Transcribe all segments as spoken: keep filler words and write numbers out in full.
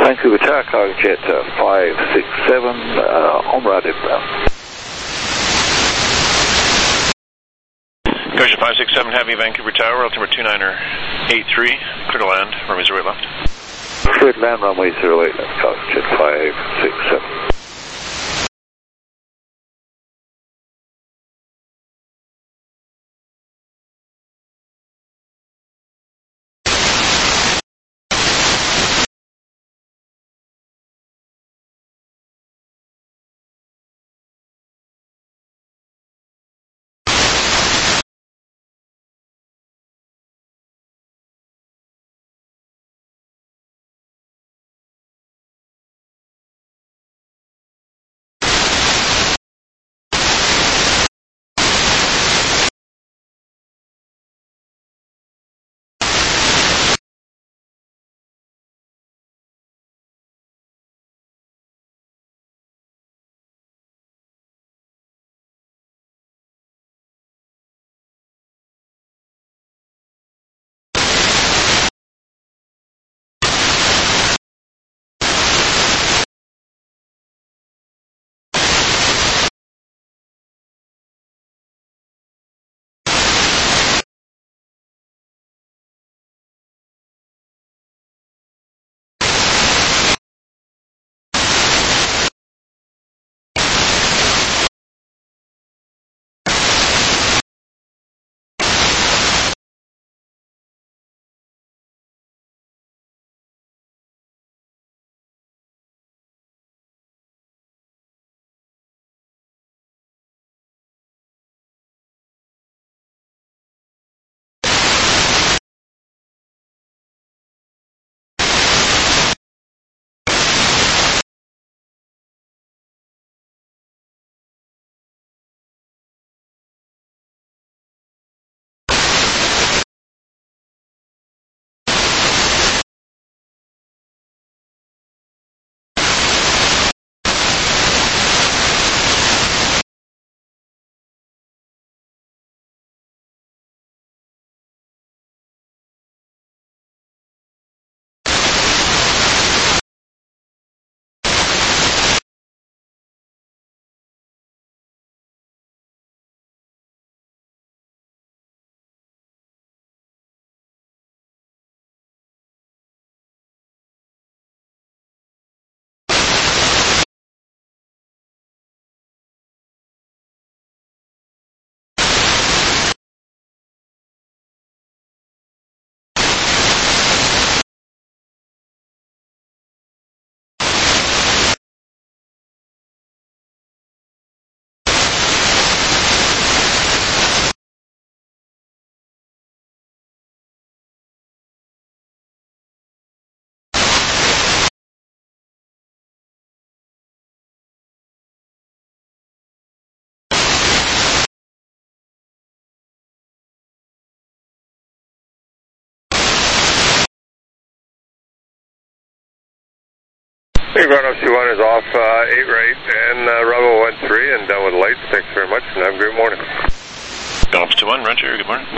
Vancouver Tower, Cargojet uh, five six seven, uh, en route inbound. Cargojet five six seven, Heavy, Vancouver Tower, altimeter two niner eight three, clear to land, runway zero eight left. Clear to land, runway zero eight left, Cargojet five six seven. Hey, Ground C one is off uh, eight right and uh, Bravo one three and down with lights. Thanks very much and have a great morning. Ground two one, Roger, good morning.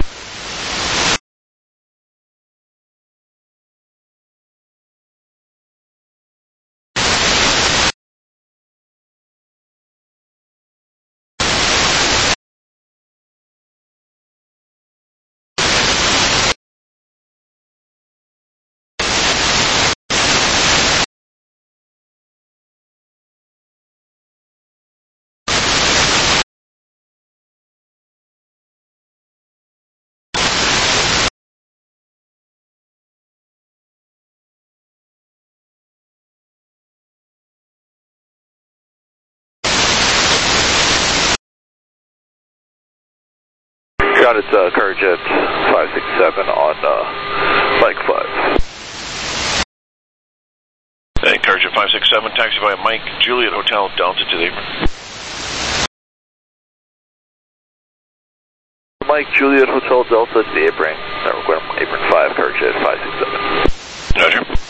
Got it, uh, Cargojet five six seven on uh, Mike five. Hey, Cargojet five six seven, taxi via Mike, Juliet Hotel, Delta to the apron. Mike, Juliet Hotel, Delta to the apron. We're going to apron five, Cargojet five six seven. Roger.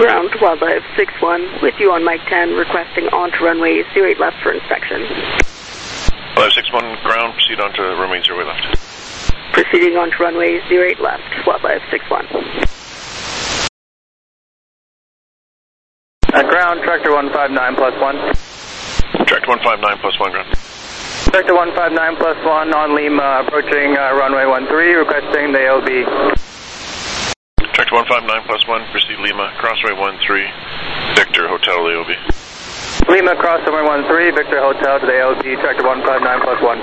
Ground Wildlife six one, with you on Mike ten, requesting onto runway zero eight left for inspection. Wildlife six one, ground, proceed onto runway zero eight left. Proceeding onto runway zero eight left, Wildlife six one. Uh, ground, Tractor one five nine plus one. Tractor one five nine plus one, ground. Tractor one five nine plus one on Lima, approaching uh, runway one three, requesting the L B. Tractor one five nine plus one, proceed Lima, crossway one three, Victor, Hotel, the L B. Lima, crossway one three, Victor Hotel to the L B, Tractor one five nine plus one.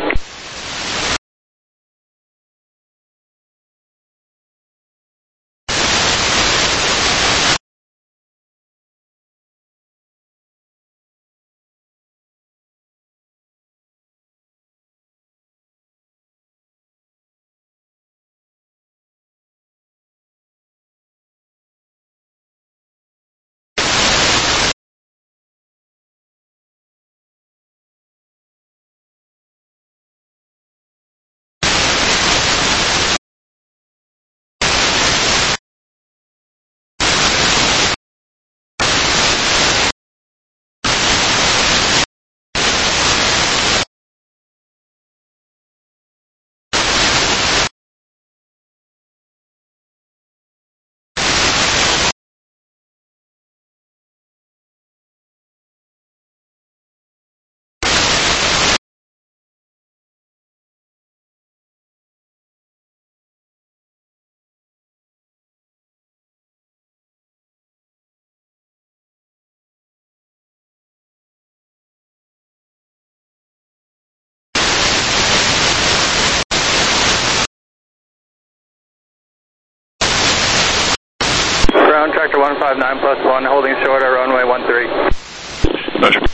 Ground, Tractor one five nine plus one, holding short at runway one three. Roger.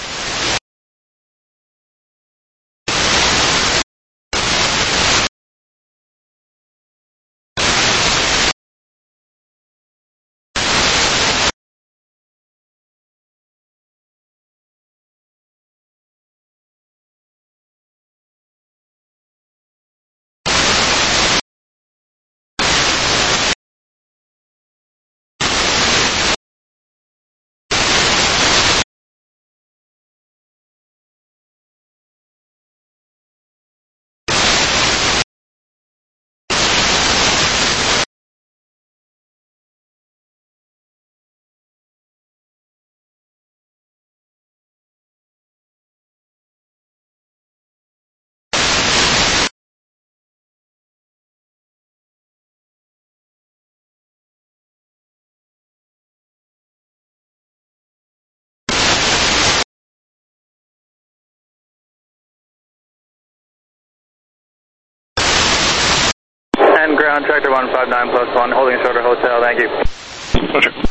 And ground, Tractor one five nine plus one, holding short at Hotel, thank you. Roger.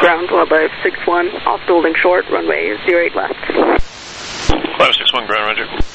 Ground Wildlife six one, off holding short, runway zero eight left. Wildlife six one, ground, roger.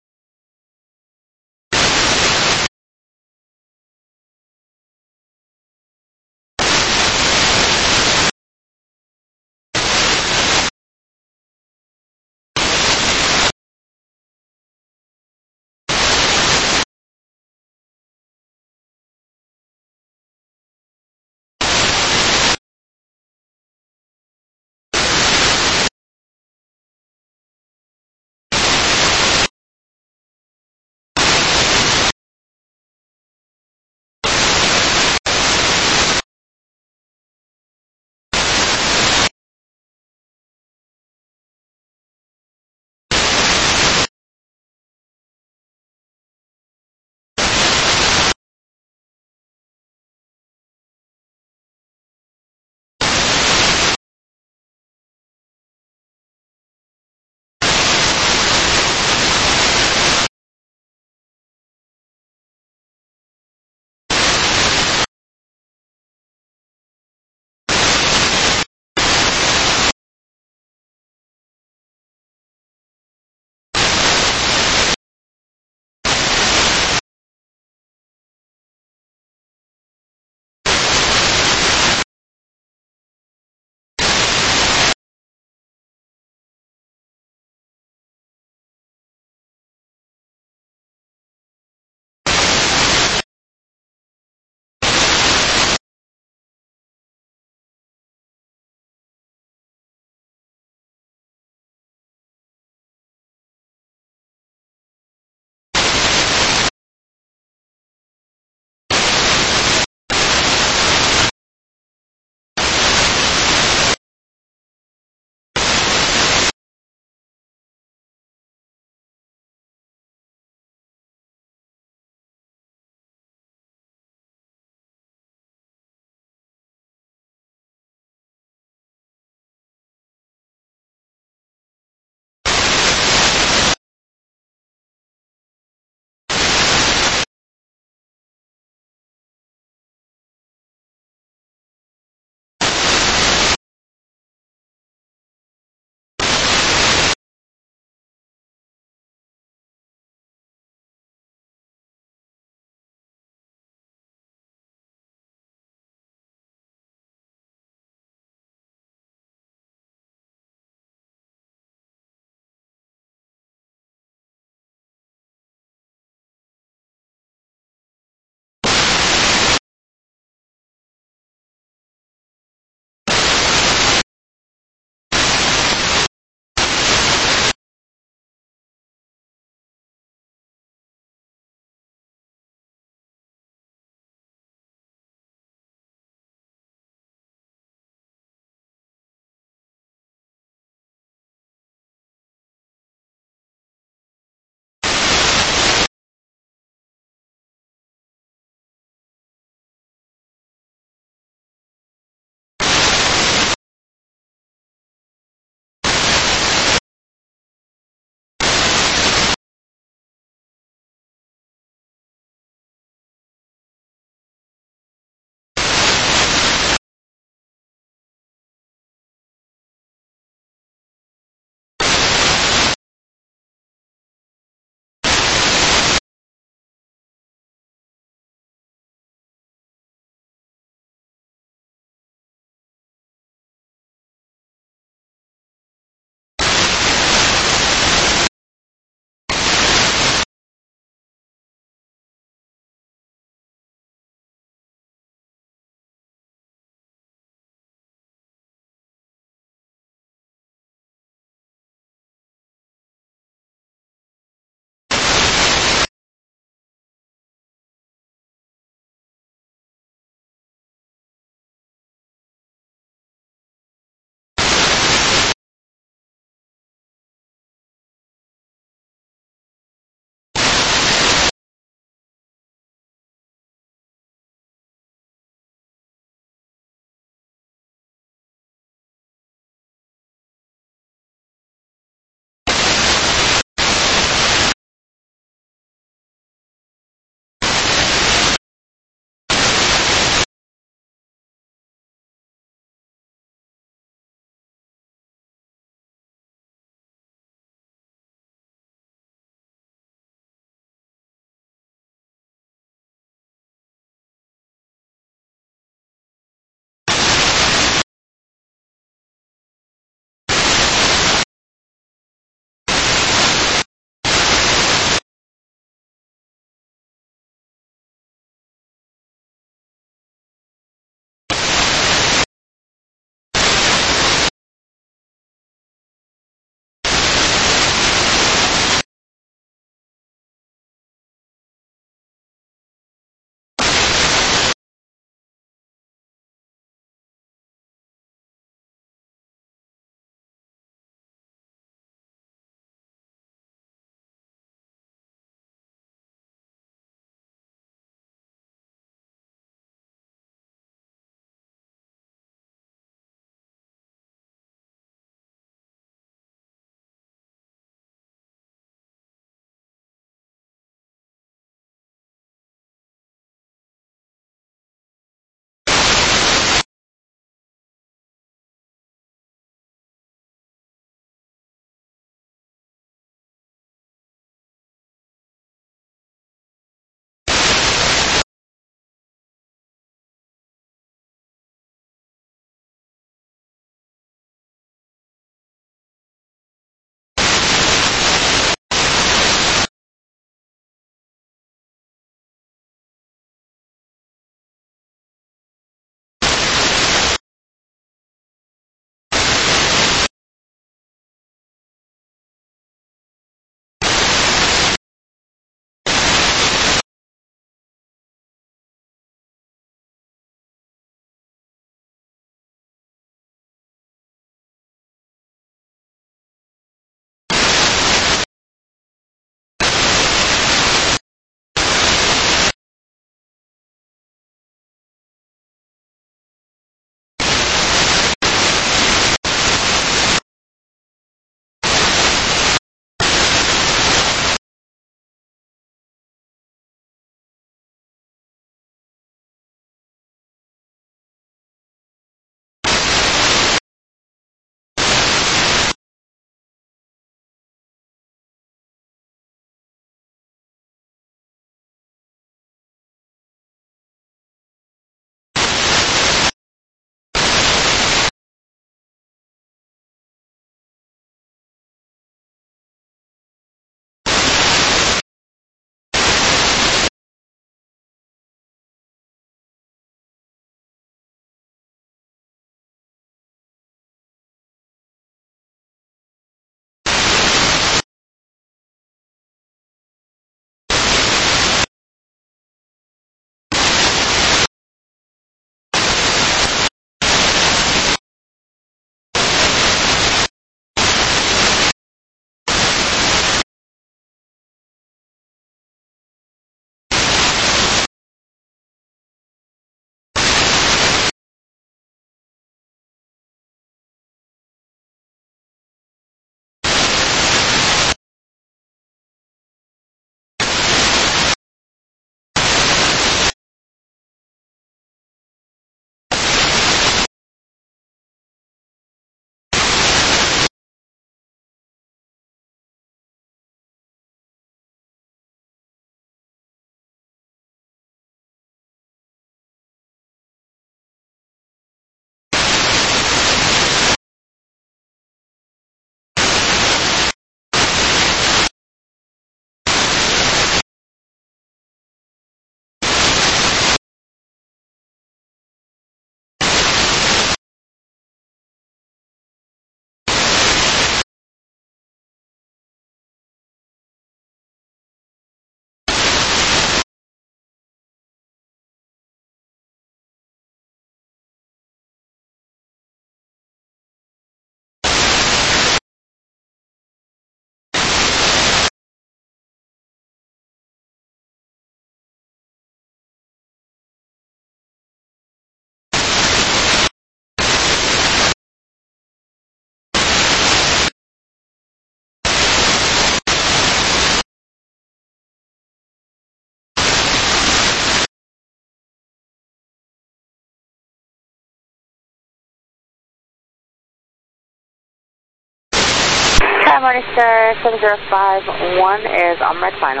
Sky Morningstar seven zero five one is on red final.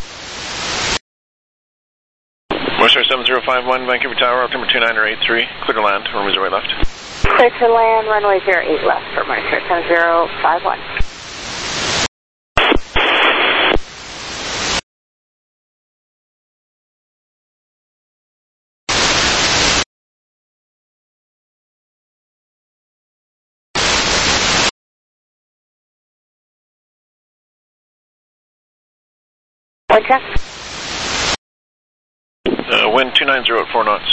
Morningstar seven zero five one, Vancouver Tower, altimeter two nine eight three, clear to land, runway zero eight left. Clear to land, runway zero eight left for Morningstar seven zero five one. Wind check. Uh, wind two nine zero at four knots.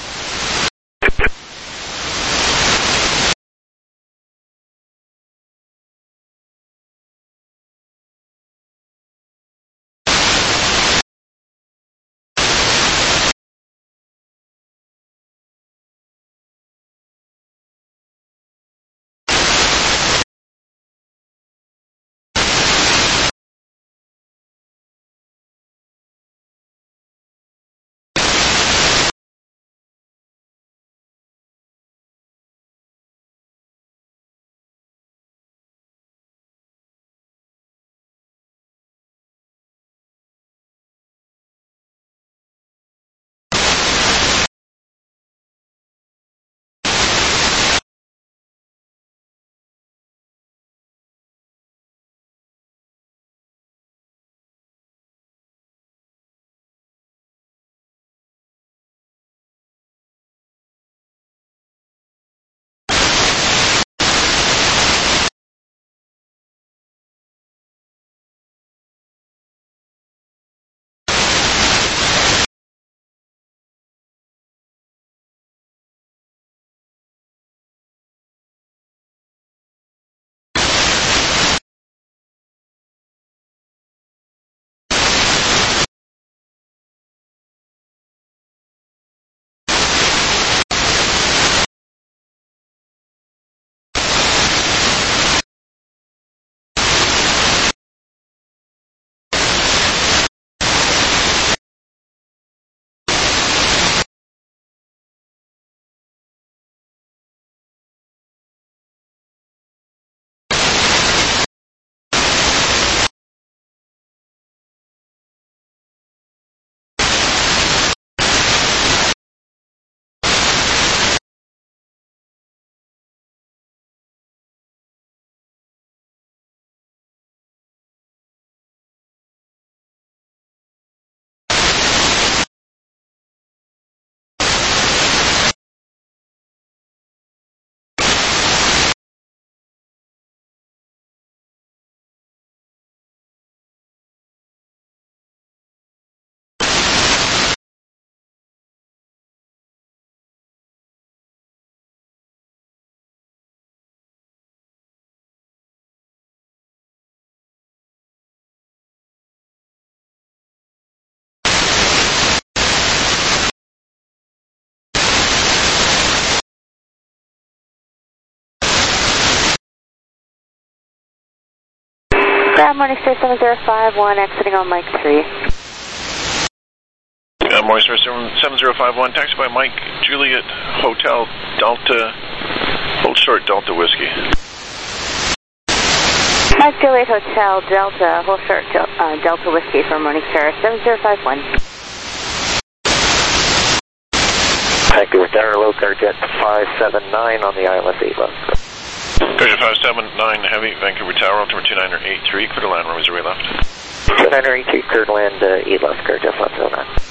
Sky Morningstar seven zero five one, exiting on Mike three. Uh, Morningstar seven zero five one, taxi by Mike Juliet Hotel Delta, hold short Delta Whiskey. Mike Juliet Hotel Delta, hold short uh, Delta Whiskey for Morningstar seven zero five one. Vancouver Tower, low car jet five seven nine on the I L S eight left. Carrier five seven nine Heavy, Vancouver Tower, altimeter two nine eight three, clear to land, runway zero eight left. two nine eight three, clear to land, uh, eight left, car jet five seven nine.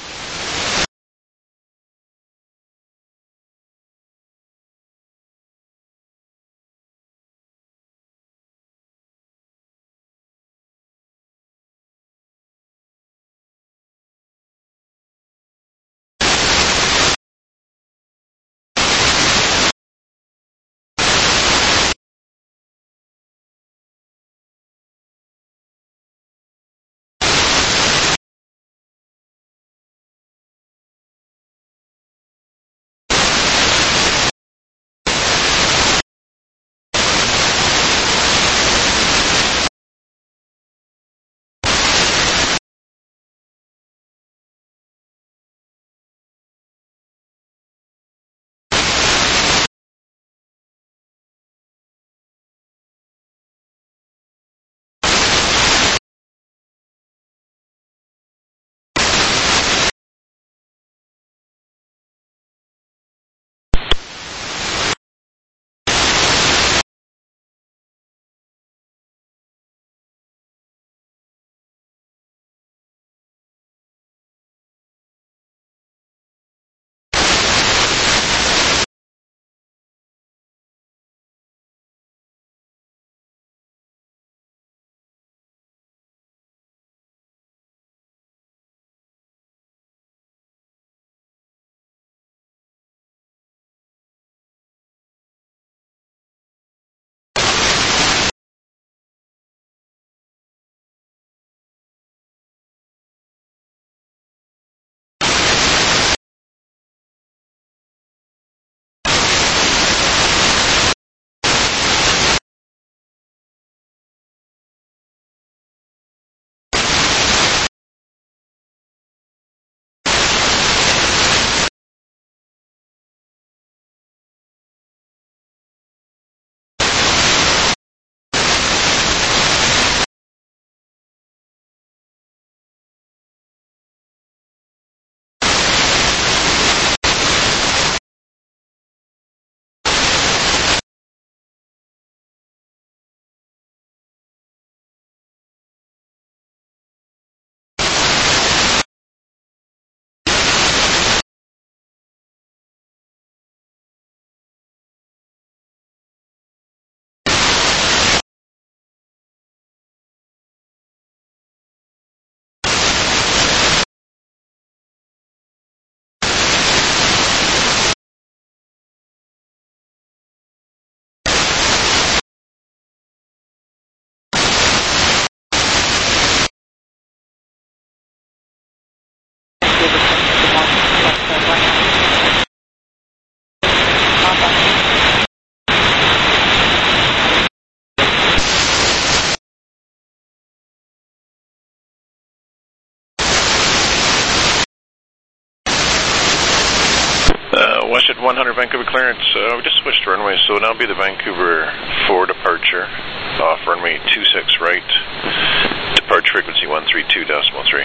West at one hundred Vancouver clearance. Uh, we just switched runways, so now be the Vancouver four departure off runway two six right. Departure frequency one three two decimal three.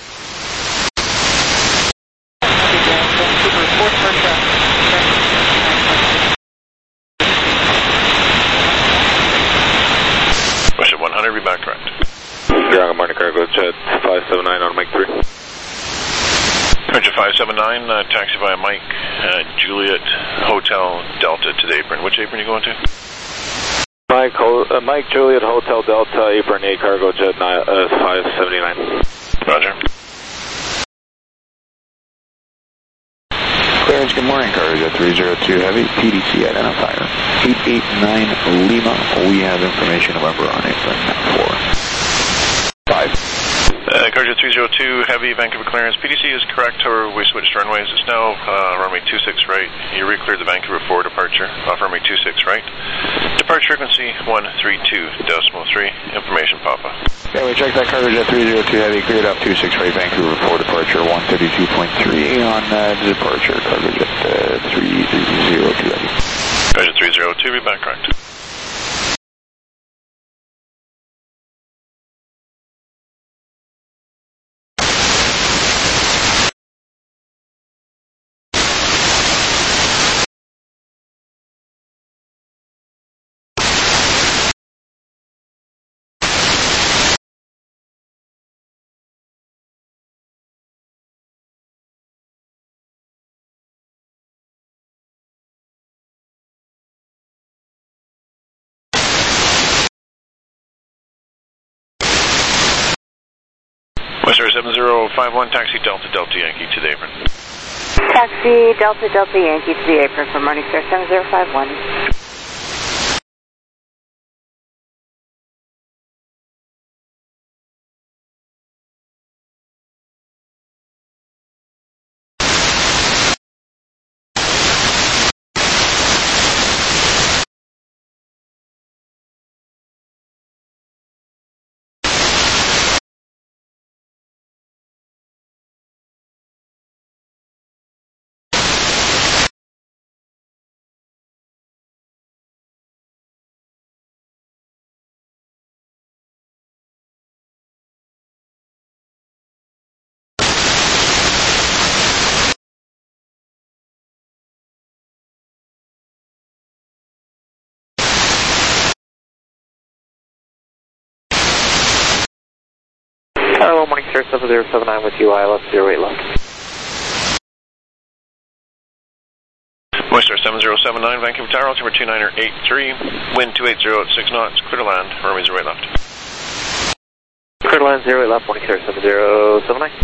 West at one hundred, be back correct. Good morning, cargo jet five seven nine on Mike three. Roger five seven nine, uh, taxi via Mike, uh, Juliet Hotel Delta to the apron. Which apron are you going to? Mike, uh, Mike Juliet Hotel Delta, apron eight, cargo jet uh, five seventy-nine. Roger. Clearance, good morning, cargo jet three zero two Heavy, P D C identifier eight eight nine Lima. We have information November on apron four. five. Uh, Cargo three zero two Heavy, Vancouver clearance. P D C is correct, however, we switched runways. It's now uh, runway two six right. You re-cleared the Vancouver four departure off runway two six right. Departure frequency one three two decimal three. Information, Papa. Yeah, we checked that cargo jet three zero two Heavy, cleared up two six right, Vancouver four departure one thirty-two point three on uh, departure, cargo jet uh, three zero two Heavy. Cargo three zero two, be back correct. Western seven zero five one, taxi Delta Delta Yankee to the apron. Taxi Delta Delta Yankee to the apron from Morningstar seven zero five one. Hello, Morningstar seven zero seven nine with you, I L S zero eight left. Moistar seven zero seven nine, Vancouver Tower, altimeter two niner eight three, wind two eight zero at six knots, clear to land, runway zero eight left. Clear to land zero eight left, Morningstar seven zero seven nine.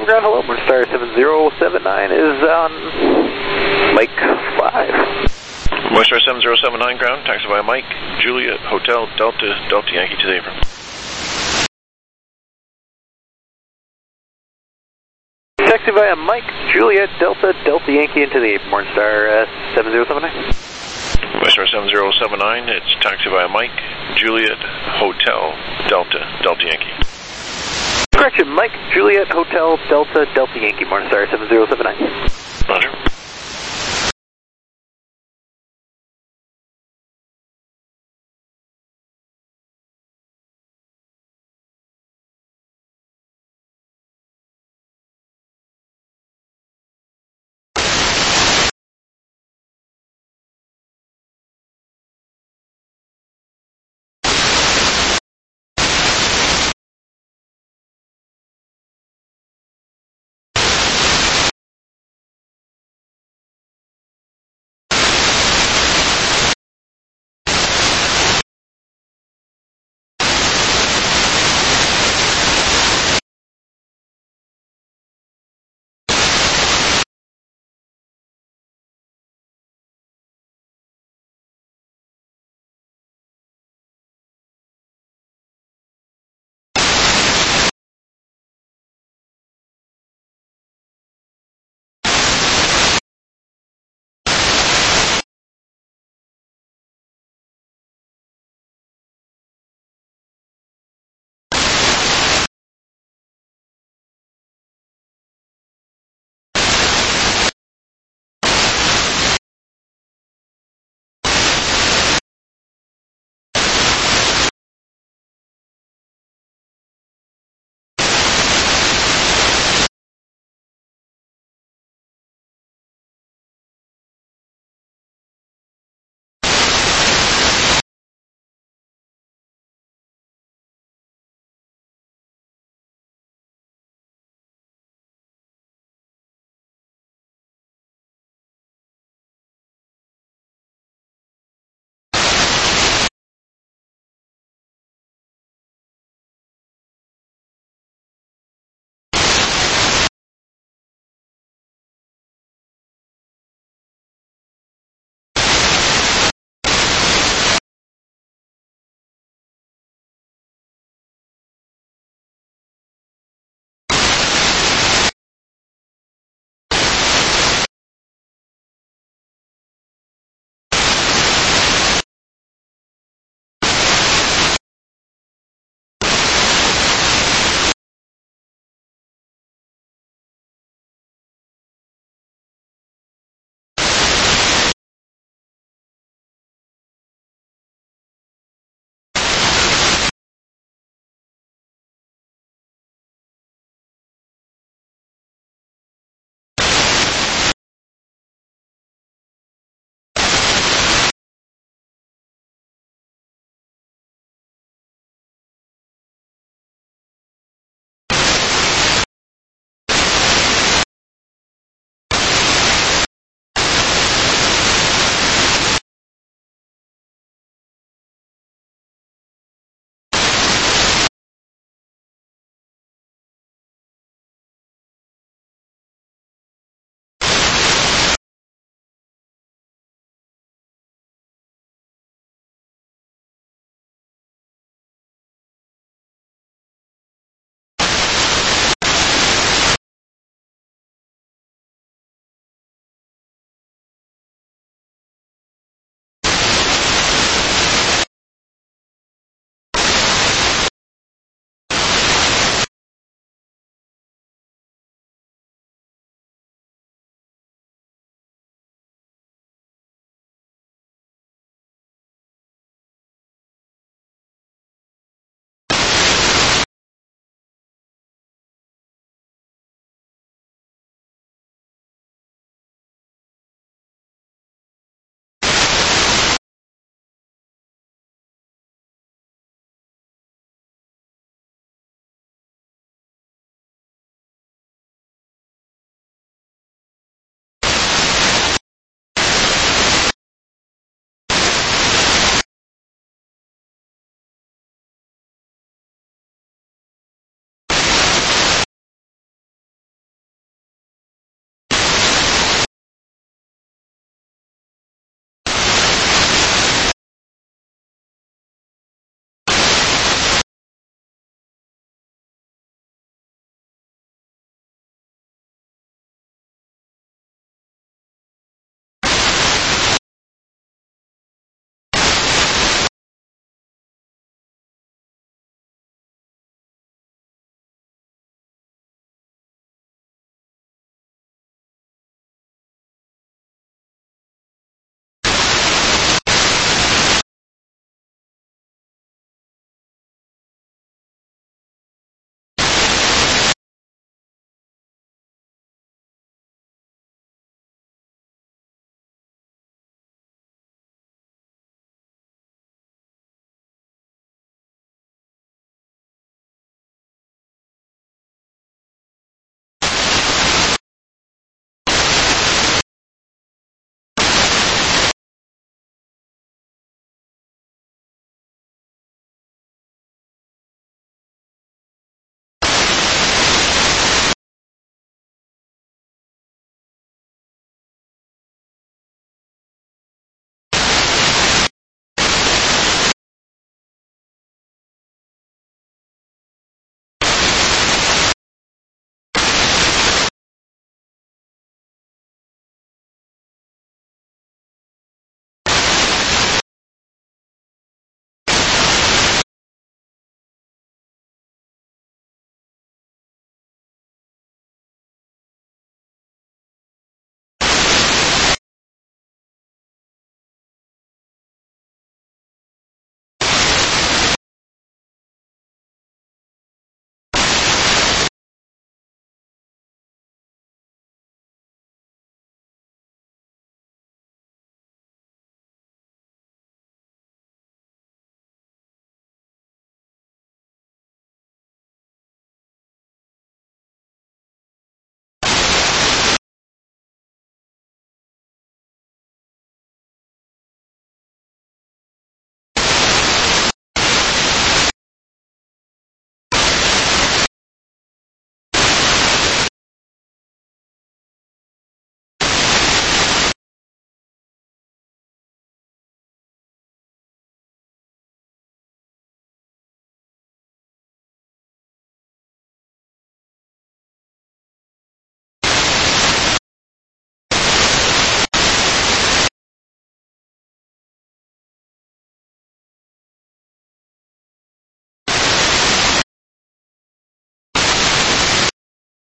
seven ground, hello, Morningstar seven zero seven nine is on Mike five. Morningstar seven zero seven nine ground, taxi via Mike, Juliet, Hotel, Delta, Delta Yankee to the apron. Taxi via Mike, Juliet, Delta, Delta Yankee into the apron, Morningstar uh, seven zero seven nine. Morningstar seven zero seven nine, it's taxi via Mike, Juliet, Hotel, Delta, Delta Yankee. Correction, Mike, Juliet, Hotel, Delta, Delta Yankee, Morningstar seven zero seven nine. Roger.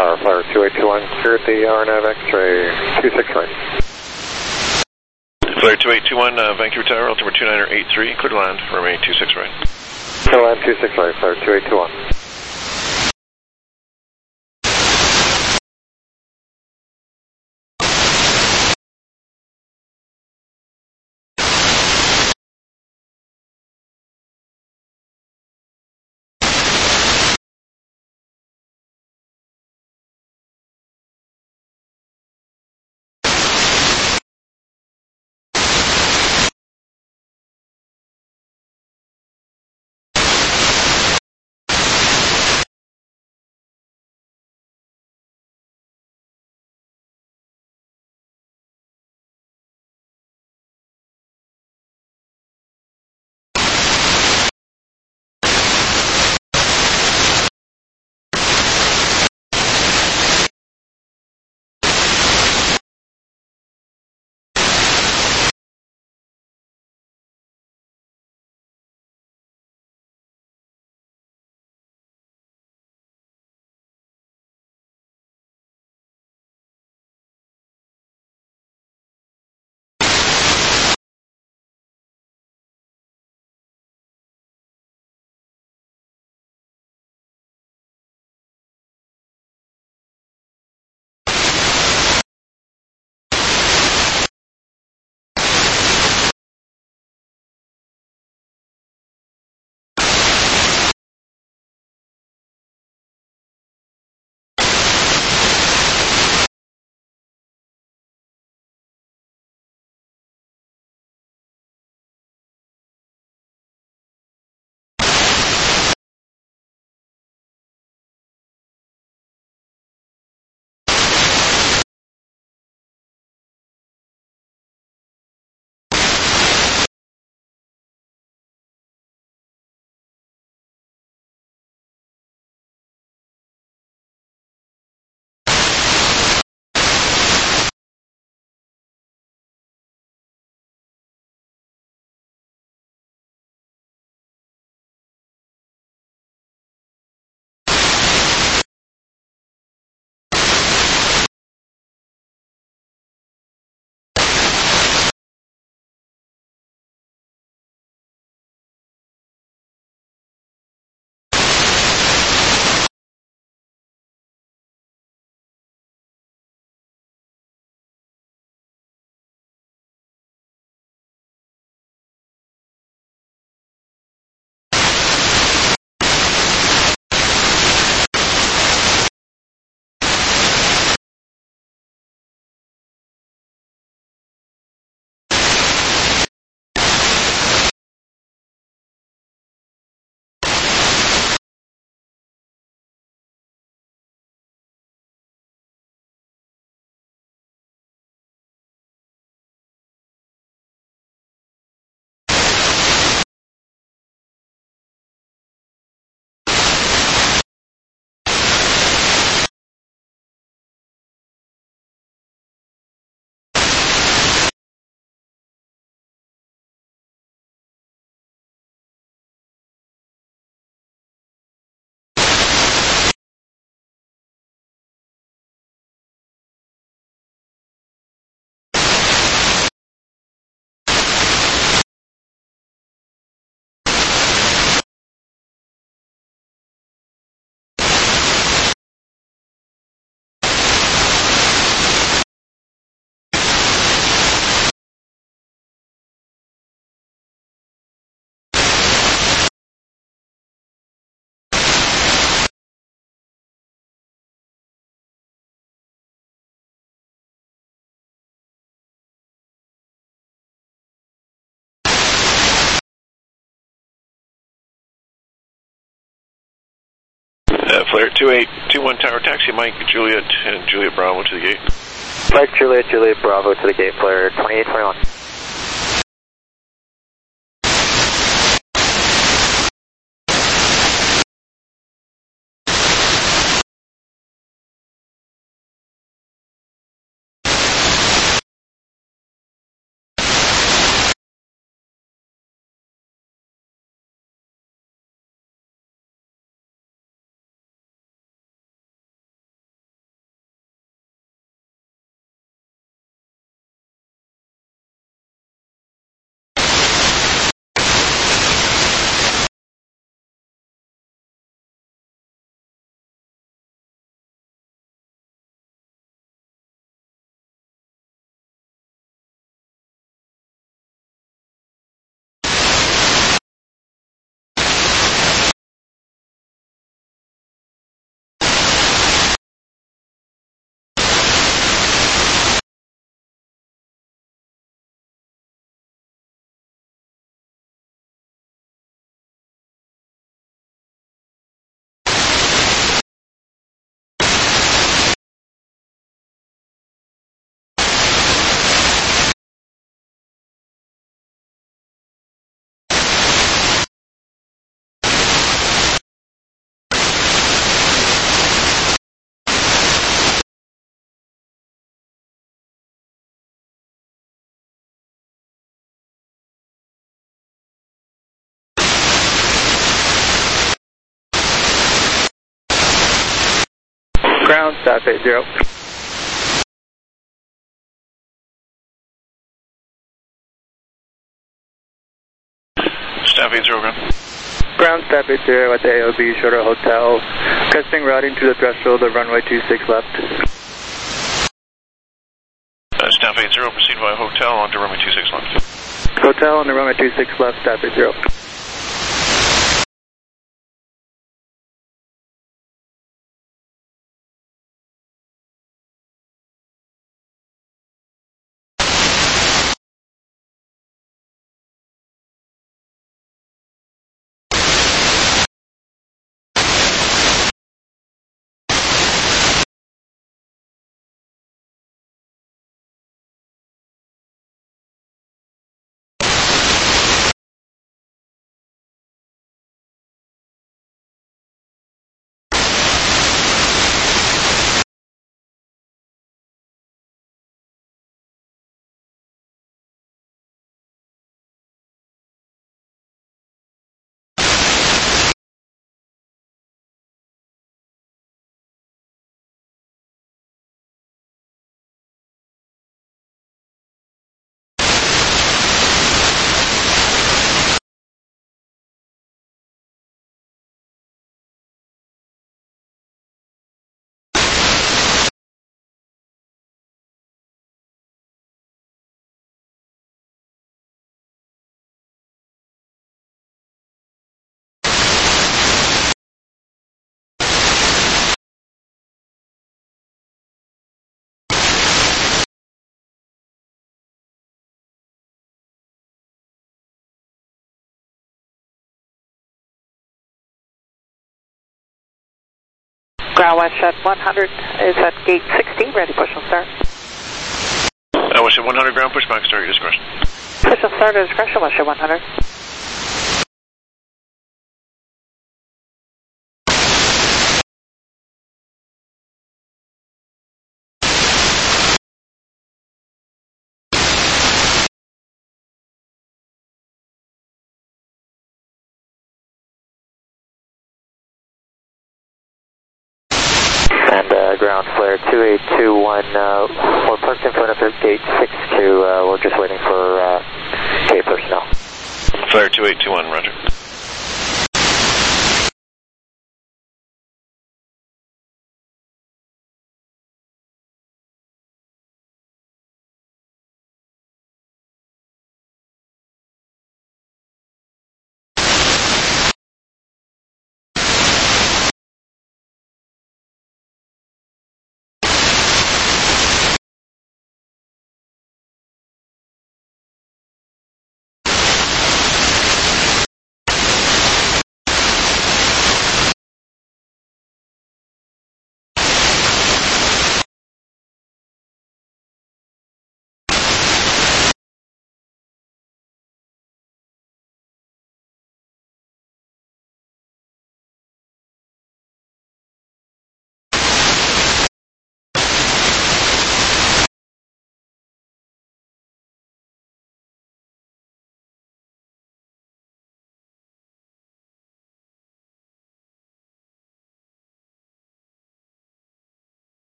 Tower, Flyer two eight two one, clear at the R N A V X-ray two six right. Flyer two eight two one, uh, Vancouver Tower, altimeter two niner eight three, clear to land, runway two six right. Clear to land two six right, Flyer two eight two one. Uh, Flare two eight two one Tower, taxi Mike Juliet and Juliet Bravo to the gate. Mike Juliet, Juliet Bravo to the gate, Flare twenty-eight twenty-one. Ground, staff eight zero. Staff eight zero, ground. Ground, staff eight zero at the A O B Schroeder Hotel. Requesting routing to the threshold of runway two six left. Uh, staff eight zero, proceed via hotel onto runway two six left. Hotel on the runway two six left, staff eight zero. Ground Westjet one hundred is at gate sixteen, ready, push and start. Uh, Westjet one hundred, ground, push back, start your discretion. Push and start at discretion, Westjet one hundred. And uh, ground flare two eight two one, uh, we're parked in front of gate six two, uh, we're just waiting for uh, gate personnel. Flare two eight two one, roger.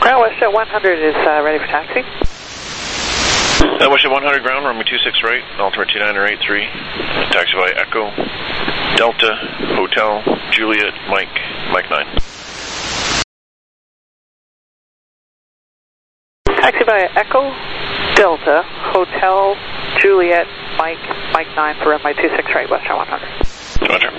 Ground WestJet one hundred is uh, ready for taxi. Uh, WestJet one hundred ground, runway two six right, altimeter two nine eight three. Taxi by Echo, Delta, Hotel, Juliet, Mike, Mike nine. Taxi by Echo, Delta, Hotel, Juliet, Mike, Mike nine for runway two six right, WestJet one hundred. Roger.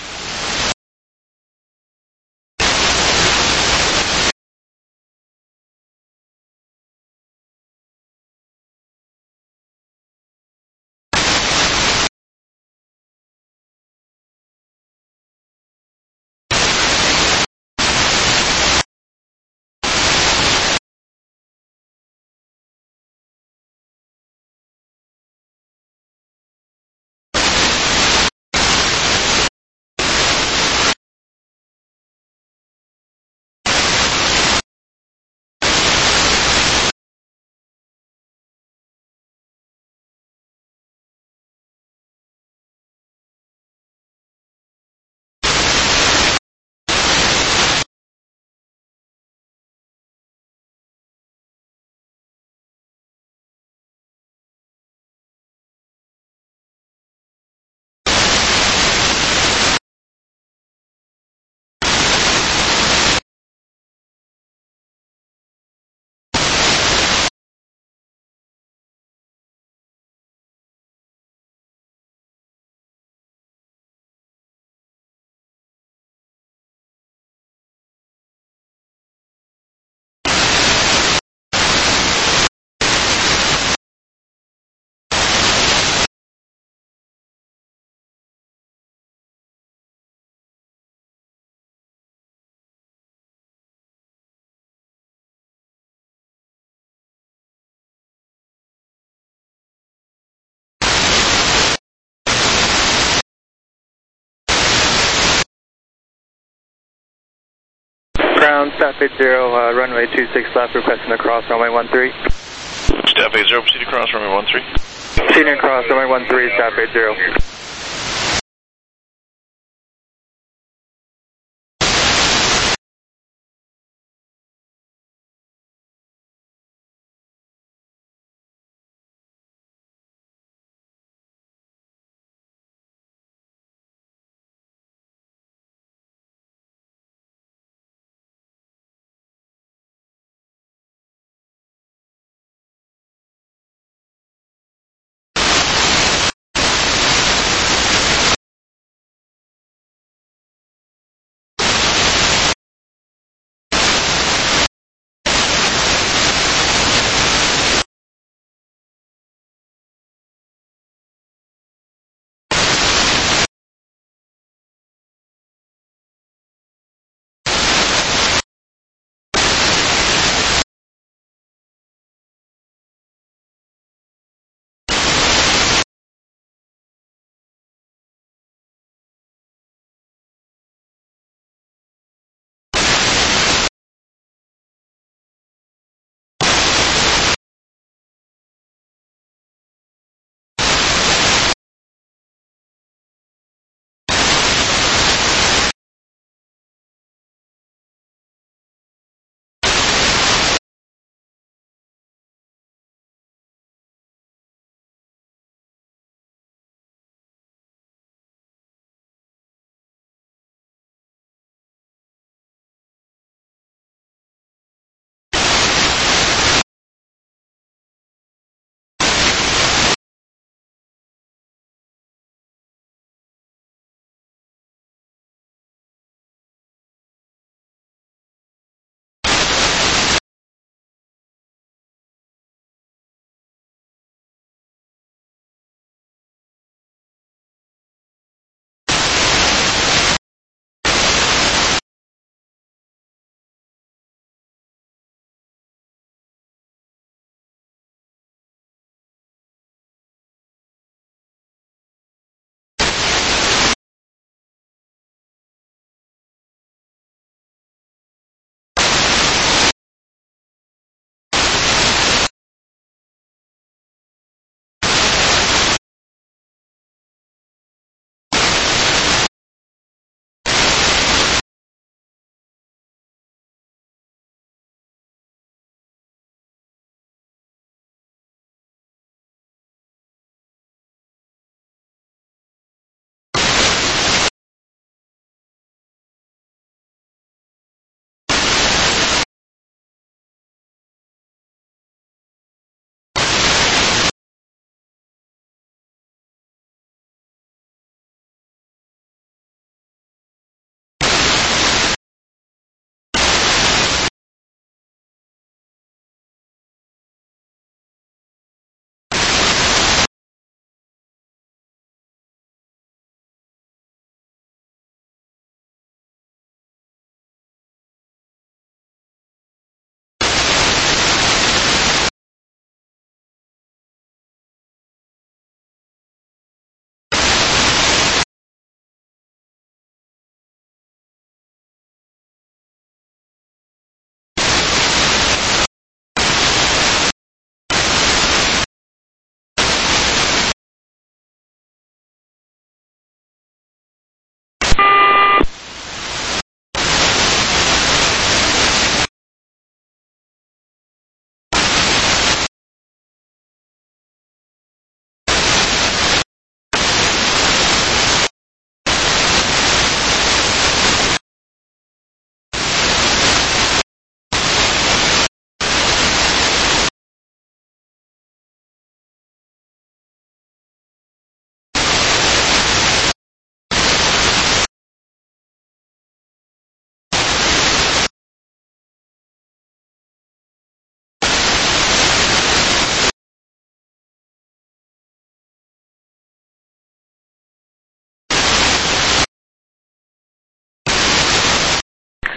Ground, Staff eight zero, uh, runway two six left, requesting a cross, runway one three. Staff eight zero, proceed across, runway one three. Proceeding across, runway one three, Staff eight zero.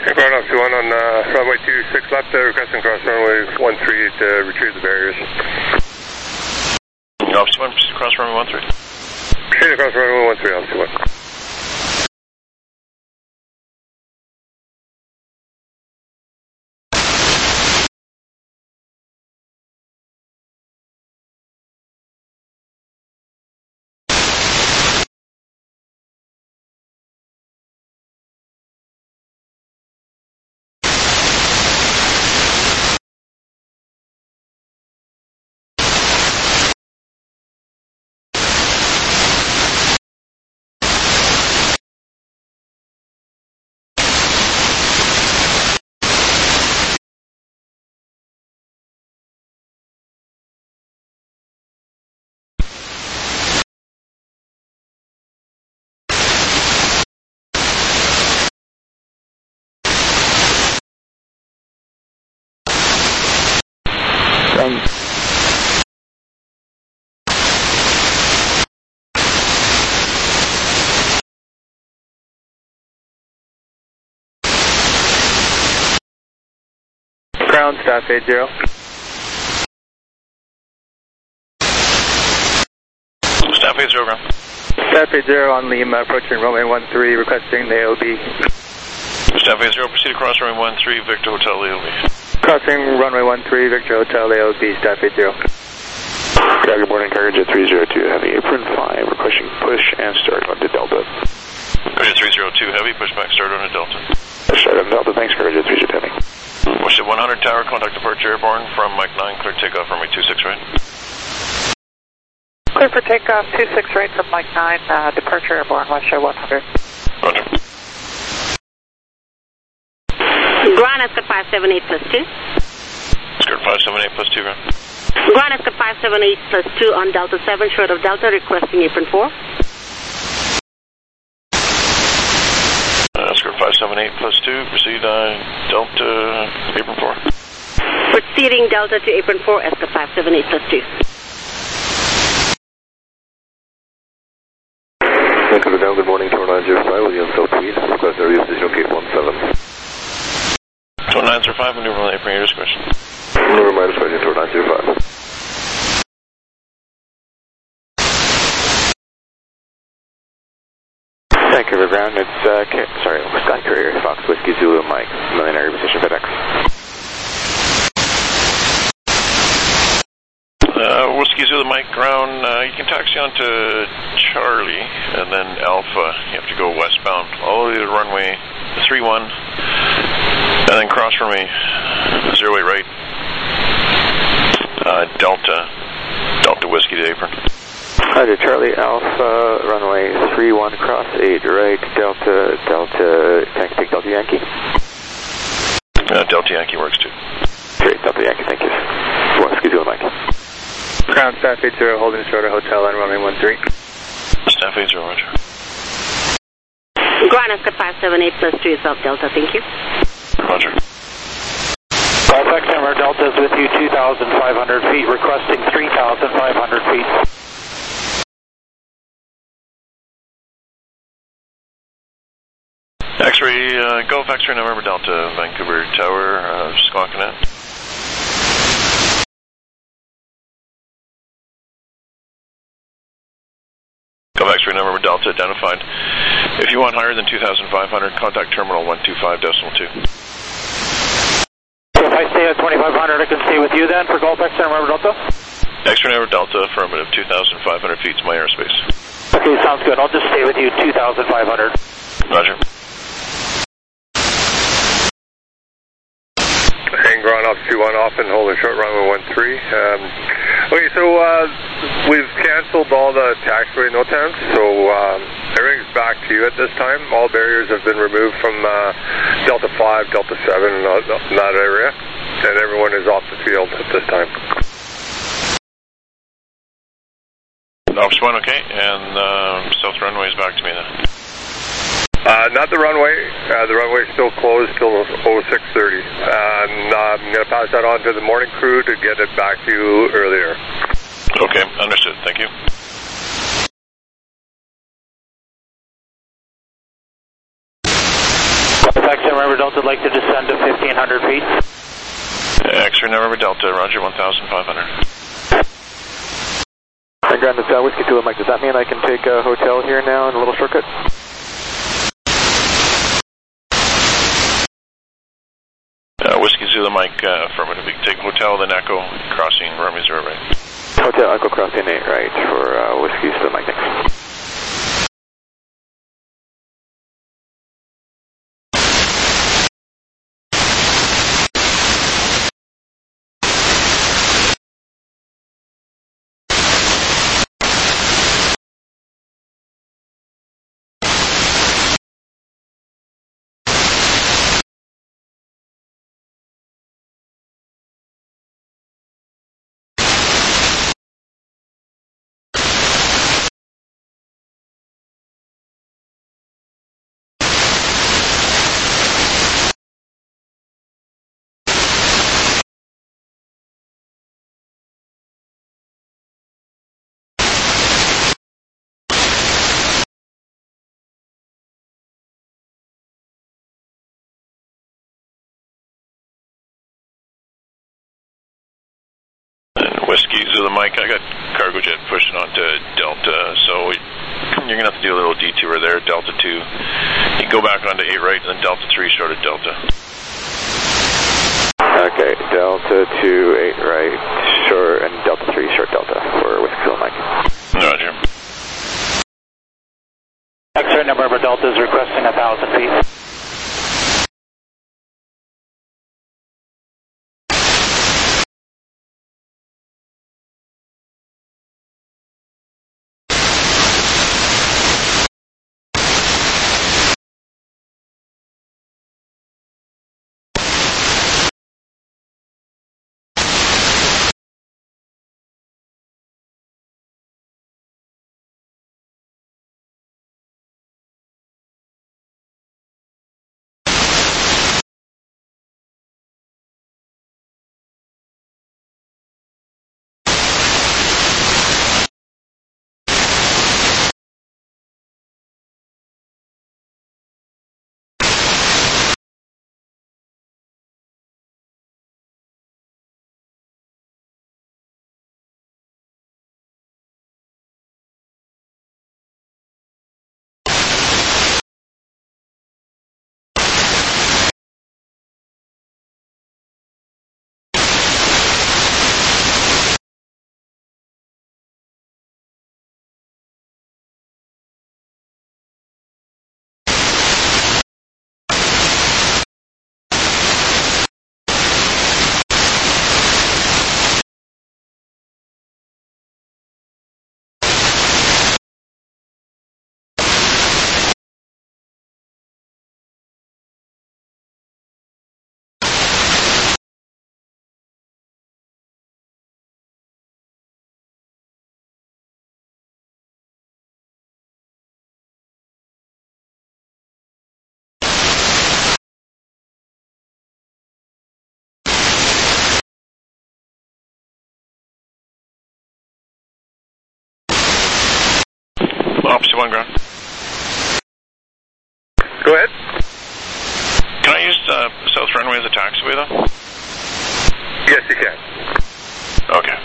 Hey, ground officer one on uh, runway two six left, uh, requesting cross runway one three to retrieve the barriers. Officer one, proceed across runway one three. Proceed across runway one three, officer one. Um, Ground staff eight zero. Staff eight zero, ground. Staff eight zero on Lima, approaching runway one three, requesting the A O B. Staff eight zero, proceed across runway one three, Victor Hotel A O B. Crossing runway one three, Victor Hotel A O B, staff eight zero. Yeah, good morning, Cargo Jet three zero two Heavy, apron five, requesting push and start on to Delta. Cargo Jet three zero two Heavy, push back, start on to Delta. Start on Delta, thanks, Cargo Jet three zero two Heavy. Worship one hundred tower, contact departure airborne from Mike nine, clear takeoff runway two six right. Clear for takeoff, two six right from Mike nine, uh, departure airborne, West Show one hundred. Roger. Ground Escort five seven eight plus two. Escort five seven eight plus two, ground. Ground Escort five seven eight plus two on Delta seven, short of Delta, requesting apron four. Uh, Escort five seven eight plus two, proceed uh, Delta, apron four. Proceeding Delta to apron four, Escort five seven eight plus two. Vancouver down, good morning, tower nine zero five, William Southwest, request area position Cape one seven. Tower nine zero five, maneuver on the apron, your discretion. Maneuver minus five, tower nine zero five. Vancouver ground, it's, uh, sorry, Sky Courier, Fox Whiskey Zulu, Mike, military position FedEx. Uh, Whiskey Zulu, Mike ground, uh, you can taxi on to Charlie, and then Alpha, you have to go westbound, all the way to runway three one, and then cross runway zero eight right, uh, Delta, Delta Whiskey to apron. Roger, Charlie Alpha, runway three one, cross eight right, Delta, Delta, can I take Delta Yankee? Uh, Delta Yankee works too. Great, Delta Yankee, thank you. Whiskey Zulu, Mike. Ground staff eight zero, holding short of hotel on runway one three. Staff eight zero, roger. Ground Escort five seven eight plus two, South Delta, thank you. Roger. Golf X Hammer Delta is with you, two thousand five hundred feet, requesting three thousand five hundred feet. X-ray, uh, Golf X-ray November Delta, Vancouver Tower, uh, squawking it. Golf X-ray November Delta identified. If you want higher than two thousand five hundred, contact terminal one two five decimal two. So if I stay at twenty-five hundred, I can stay with you then for Golf X-ray November Delta? X-ray November Delta, affirmative, two thousand five hundred feet is my airspace. Okay, sounds good. I'll just stay with you, two thousand five hundred. Roger. Hang ground off two one off and holding short runway one three. Um, okay, so uh, we've canceled all the taxiway no temps, so um, everything's back to you at this time. All barriers have been removed from uh, Delta five, Delta seven, and in that area, and everyone is off the field at this time. Officer one, okay, and uh, south runway is back to me then. Uh, not the runway. Uh, the runway is still closed till oh six thirty. And uh, I'm going to pass that on to the morning crew to get it back to you earlier. Okay, understood. Thank you. X-ray November Delta, would like to descend to fifteen hundred feet. X-ray November Delta, roger, one thousand five hundred. And ground, it's uh, Whiskey Zulu Mike. Does that mean I can take a hotel here now in a little shortcut? Uh, Whiskey Zulu Mike, uh, affirmative. You can take Hotel, then Echo, crossing Romeo zero right. Hotel Echo crossing eight right for uh, Whiskey Zulu Mike, thanks. Whiskey Zulu Mike, I got cargo jet pushing onto Delta, so we, you're going to have to do a little detour there, Delta two. You go back onto eight right, and then Delta three short of Delta. Okay, Delta two, eight right, short, and Delta three short Delta for Whiskey Zulu Mike. Roger. X-ray November Delta is requesting one thousand feet. Opposite one ground. Go ahead. Can I use uh, South Runway as a taxiway, though? Yes, you can. Okay.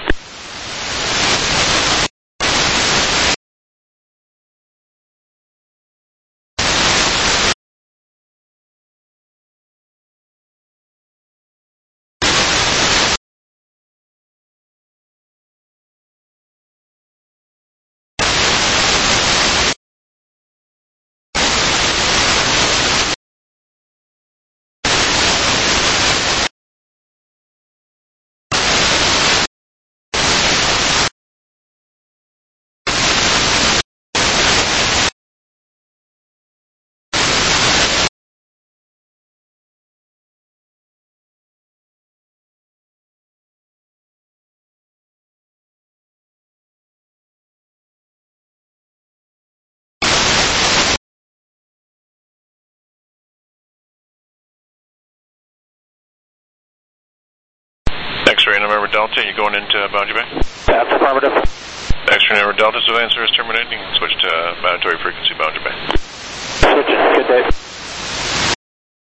X-ray November Delta, you going into Boundary Bay? That's affirmative. X-ray November Delta, surveillance service terminating. Switch to mandatory frequency Boundary Bay. Switching. Good day.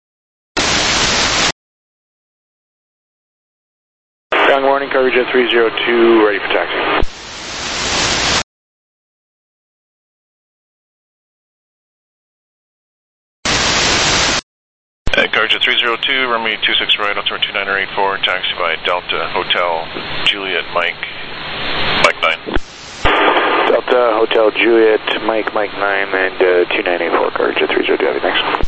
morning, Cargo Jet three zero two, ready for taxi. Uh, Cargo Jet three zero two, runway two six right, altimeter two niner eight four, taxi by Delta Hotel Juliet Mike, Mike nine. Delta Hotel Juliet Mike Mike nine and uh, two nine eight four, Cargo Jet three zero two, Heavy, thanks.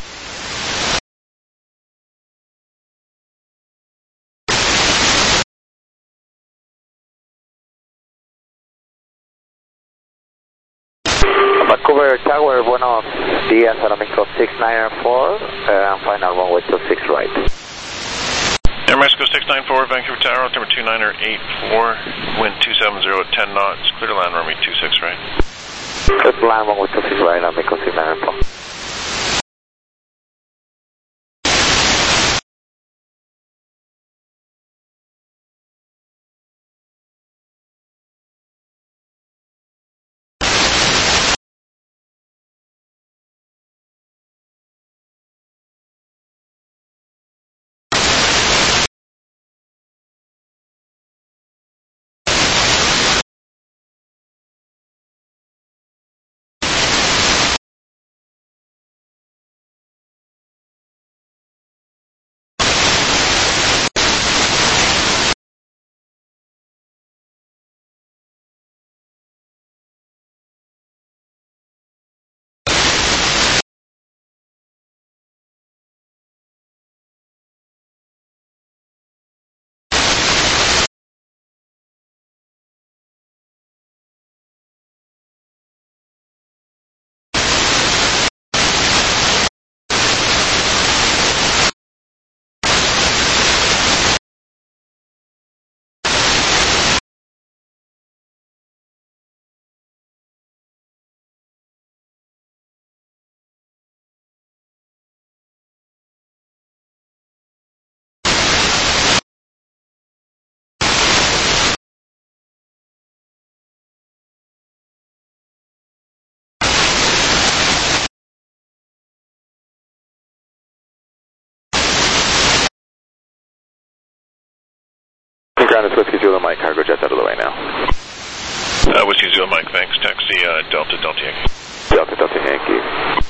Vancouver Tower, buenos días, Aeromexico six nine four, uh, and final runway two six right. Air Mexico six nine four, Vancouver Tower, altimeter two niner eight four, wind two seven zero at ten knots, clear to land runway two six right. Clear to land runway two six right, Aeromexico six nine four. Ground is Whiskey Zulu Mike, Cargo Jet's out of the way now. Uh, Whiskey Zulu Mike, thanks. Taxi uh, Delta Delta Yankee. Delta Delta Yankee.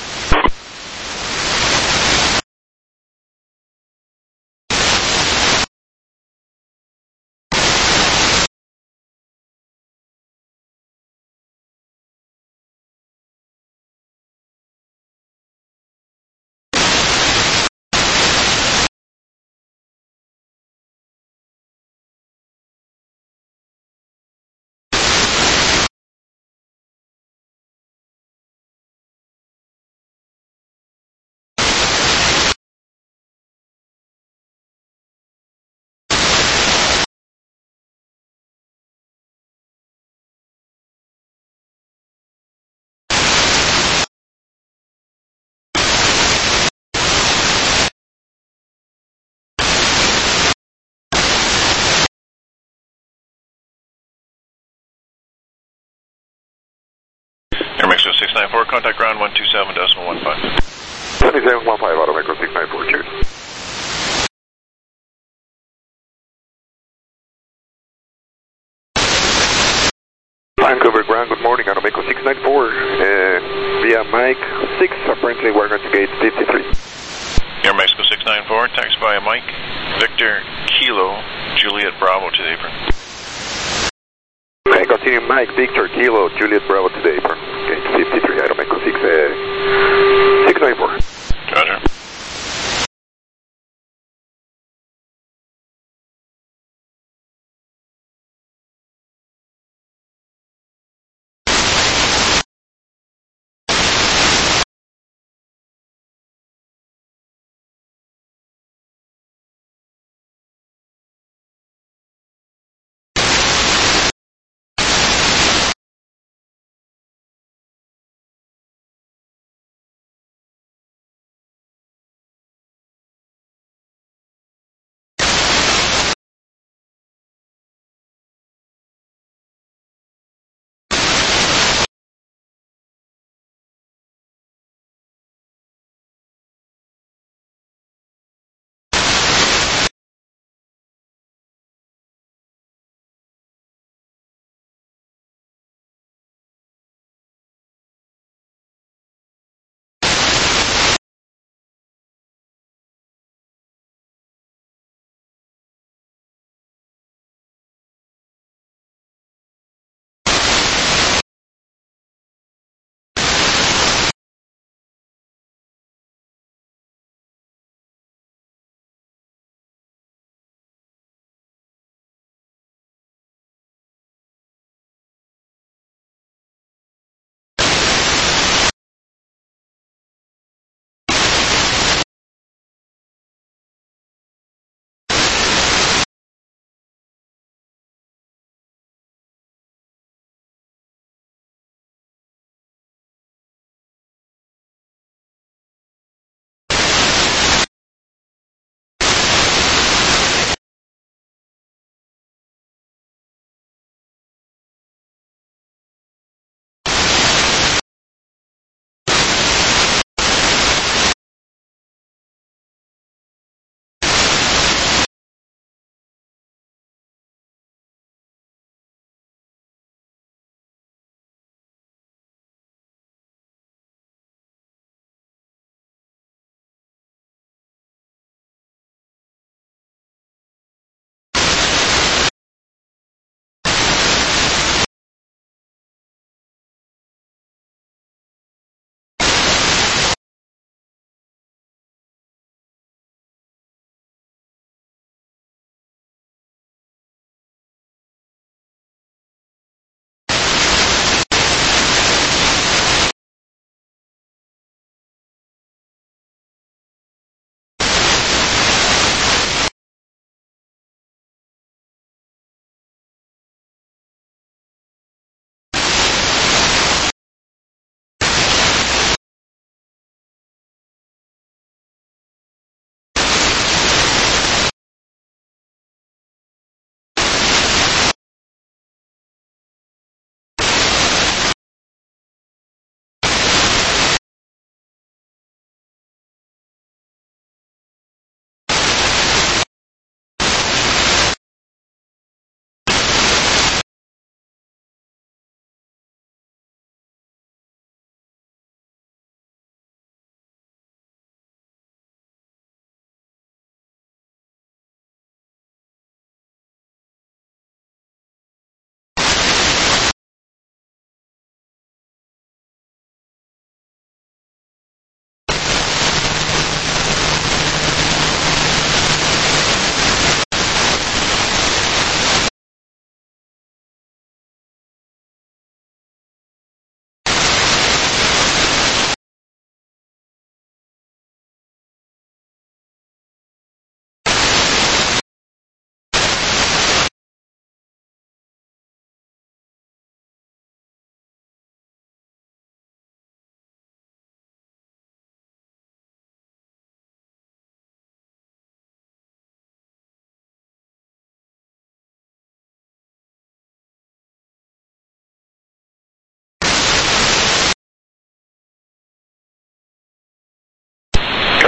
Air Mexico six nine four, contact ground one two seven decimal one five. seventy-seven one five, Auto Mexico six nine four, cheers. Vancouver ground, good morning, Auto Mexico six nine four, uh, via Mike six, apparently we're going to gate fifty-three. Air Mexico six nine four, taxi by Mike, Victor, Kilo, Juliet Bravo to the apron. Okay, continue Mike, Victor, Kilo, Juliet Bravo to the apron. Gate fifty-three, Auto Mexico six, uh, six nine four. Roger.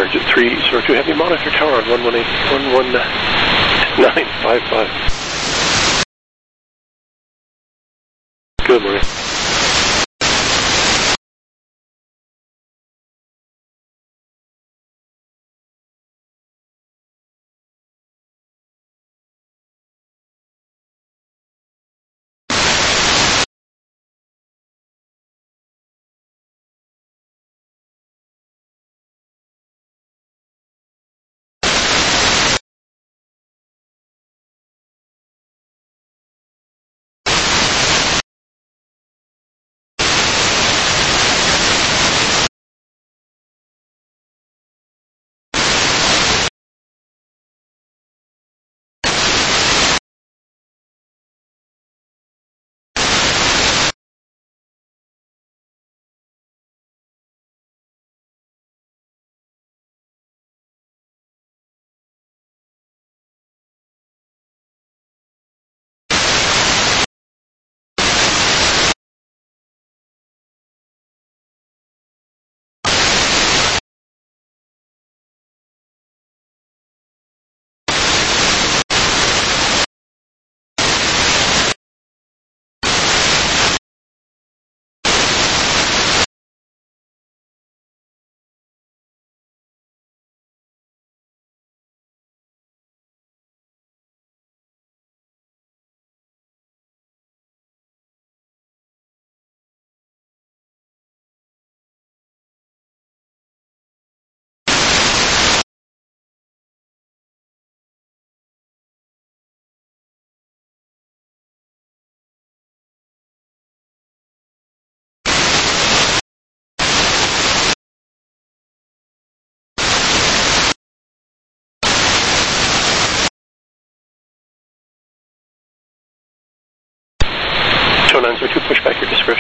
Departure three zero two Heavy, monitor tower on one one eight, one one nine five five. Good morning. two nine zero two, push back your discretion.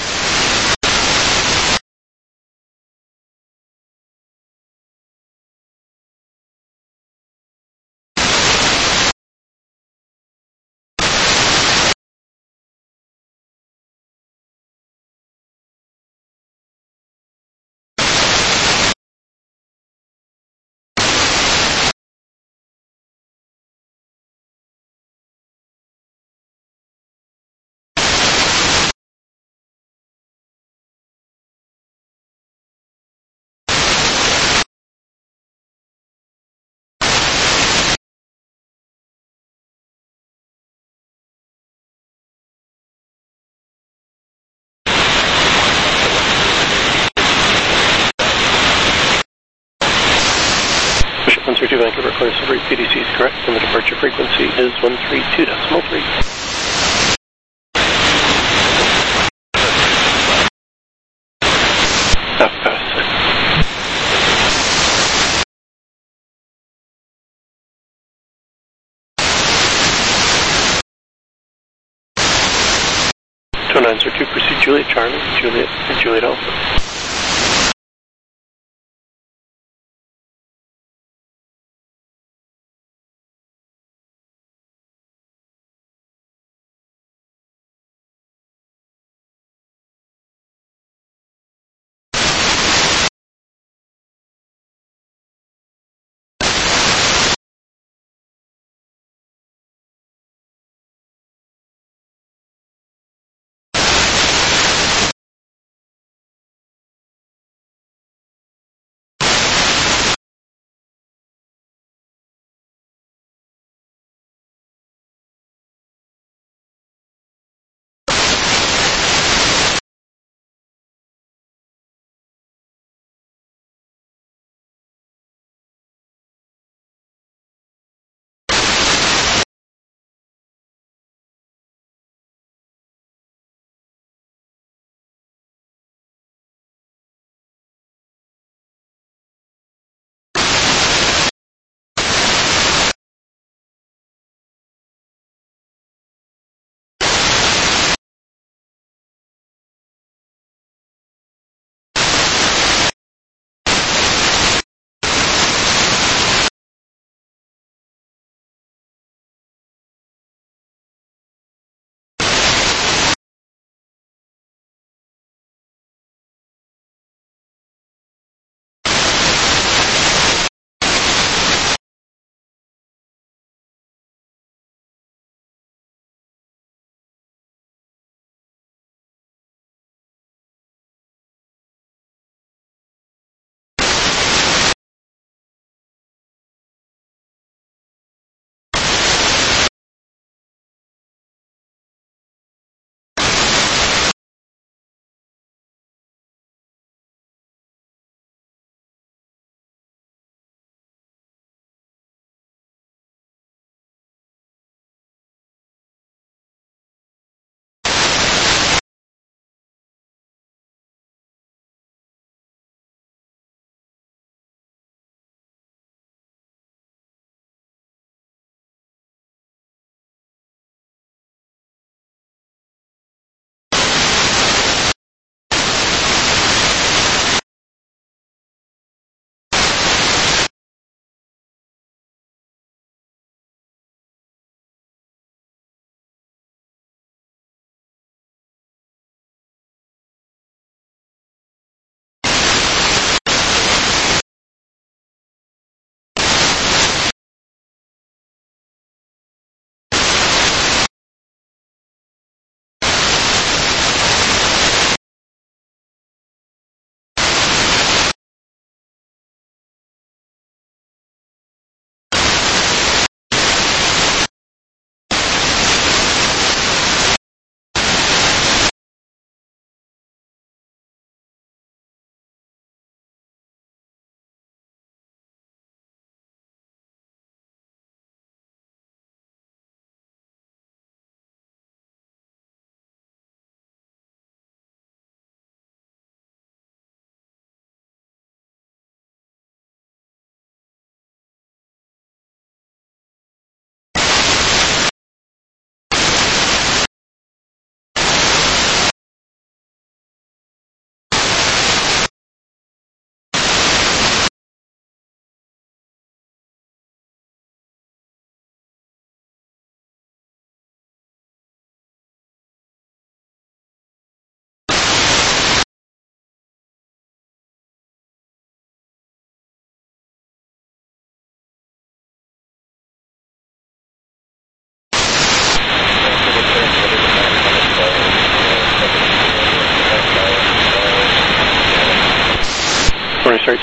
one three two Vancouver, clear Silver, P D C is correct, and the departure frequency is one three two decimal three. Half past six. two nine zero two, proceed Juliet Charlie, Juliet, and Juliet Alpha.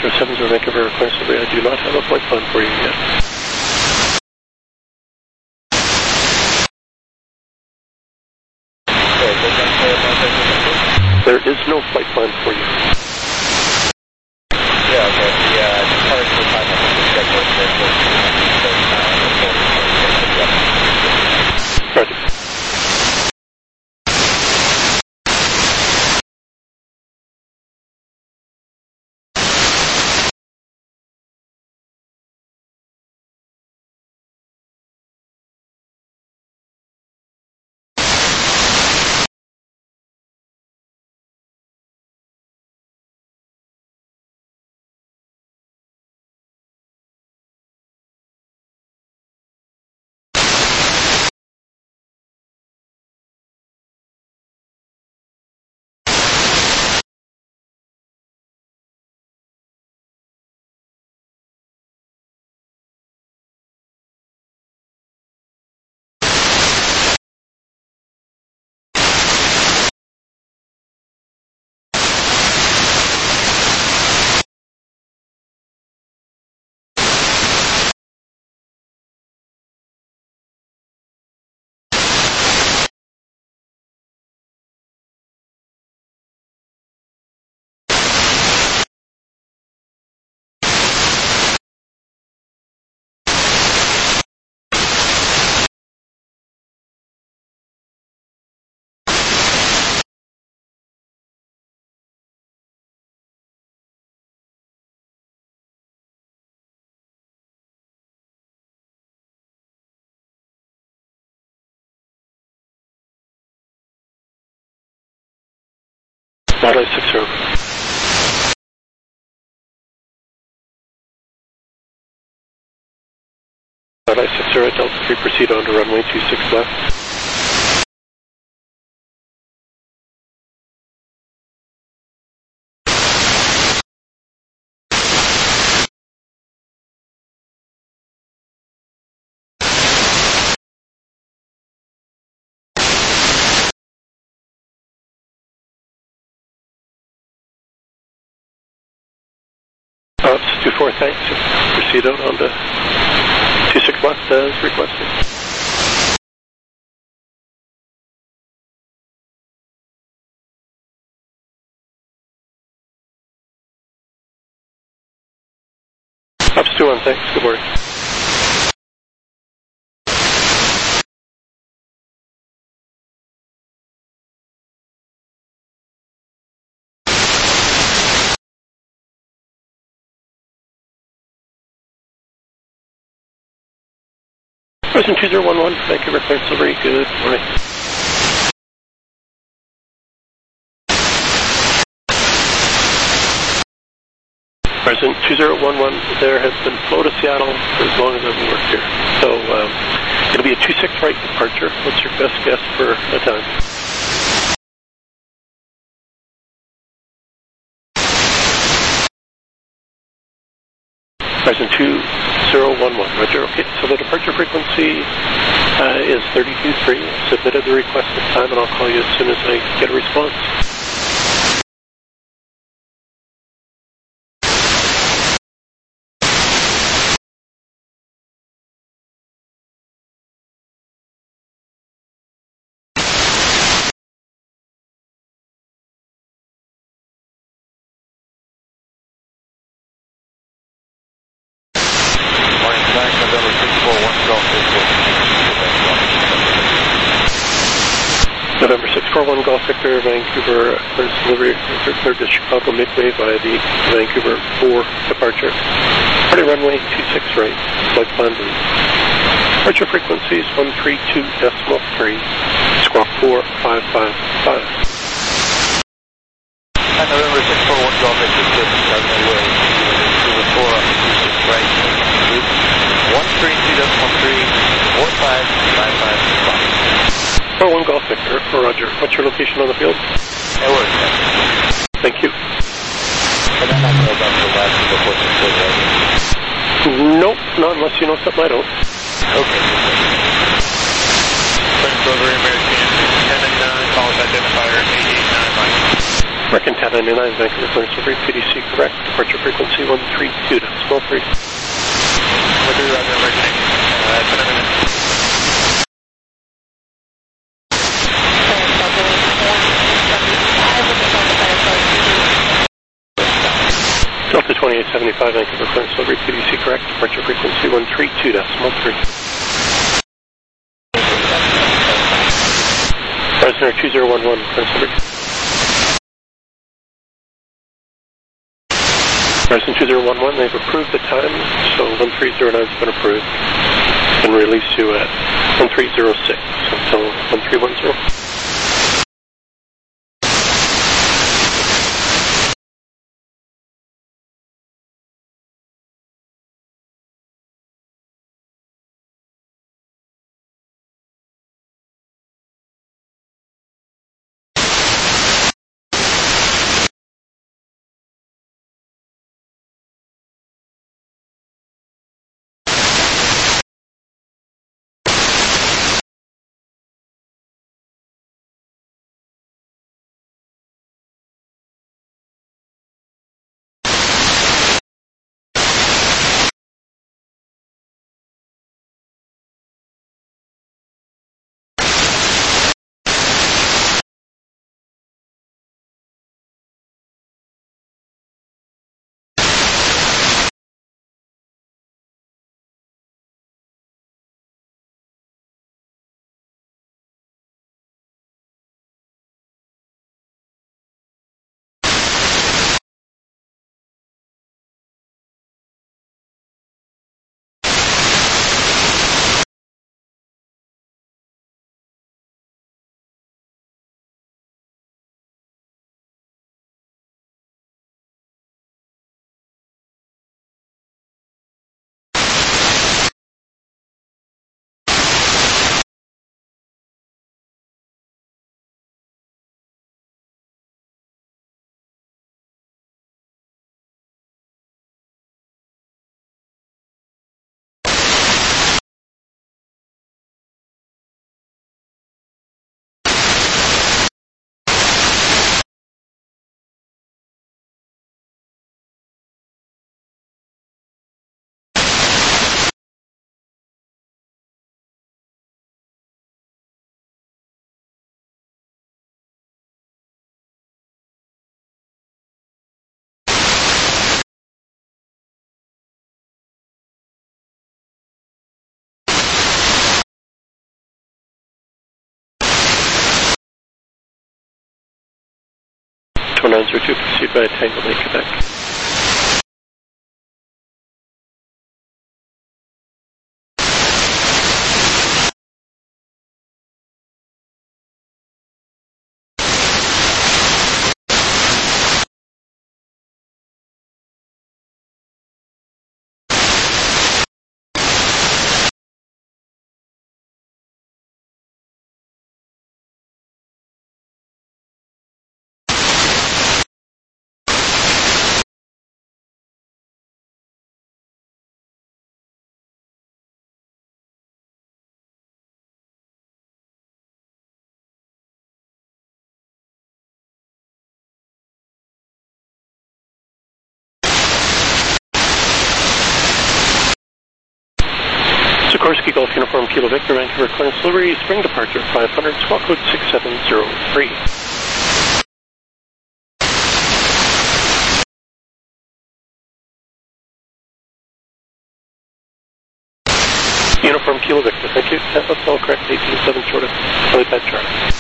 Echo seven zero Vancouver, request delivery. I do not have a flight plan for you yet. There is no flight plan for you. Yeah, okay. The uh, departure for time on the schedule is Roger. Starlight six zero. Starlight six zero, Delta three, proceed on to runway two six left. Ops two four, thanks. Proceed out on to two six left as requested. Ops two one, thanks. Good morning. Person two zero one one, Vancouver clearance delivery, good morning. Person two zero one one, there has been flow to Seattle for as long as I've worked here. So, um, it'll be a two six right departure. What's your best guess for a time? Person two zero one one, roger, okay. So the departure frequency uh, is thirty-two three. Submitted the requested time and I'll call you as soon as I get a response. November six four one Golf Victor, Vancouver, clearance delivery, cleared to Chicago Midway via the Vancouver four departure. Party runway two six right, flight plan B. Departure frequencies one three two decimal three, squawk four five five five. And November six four one Golf Victor, Chicago Midway, Vancouver four, two six right, one three two decimal three, four five five five five. four one Golf Victor, roger. What's your location on the field? Edward. Thank you. And then I'm going to the last before the field, right? Nope, not unless you know something I don't. Okay. Clearance delivery, American ten and nine, call us identifier eight eight nine Mike. American ten ninety-nine, Vancouver clearance delivery, P D C correct, departure frequency one three two decimal three. Roger, Roger, American uh, ten ninety-nine. Delta twenty-eight seventy-five, Vancouver clearance delivery, P D C correct, departure frequency one three two decimal three. Fresno two zero one one, clearance delivery. Fresno two zero one one, they've approved the time, so one three zero nine has been approved. And release you at one three zero six until one three one zero. two nine zero two, pursued by Tango Lake, Quebec. Sikorsky Golf Uniform Kilo Victor, Vancouver clearance delivery, spring departure five hundred, squawk code six seven zero three. Uniform Kilo Victor, thank you. That's all correct, eighteen seven short of Helipad Charlie.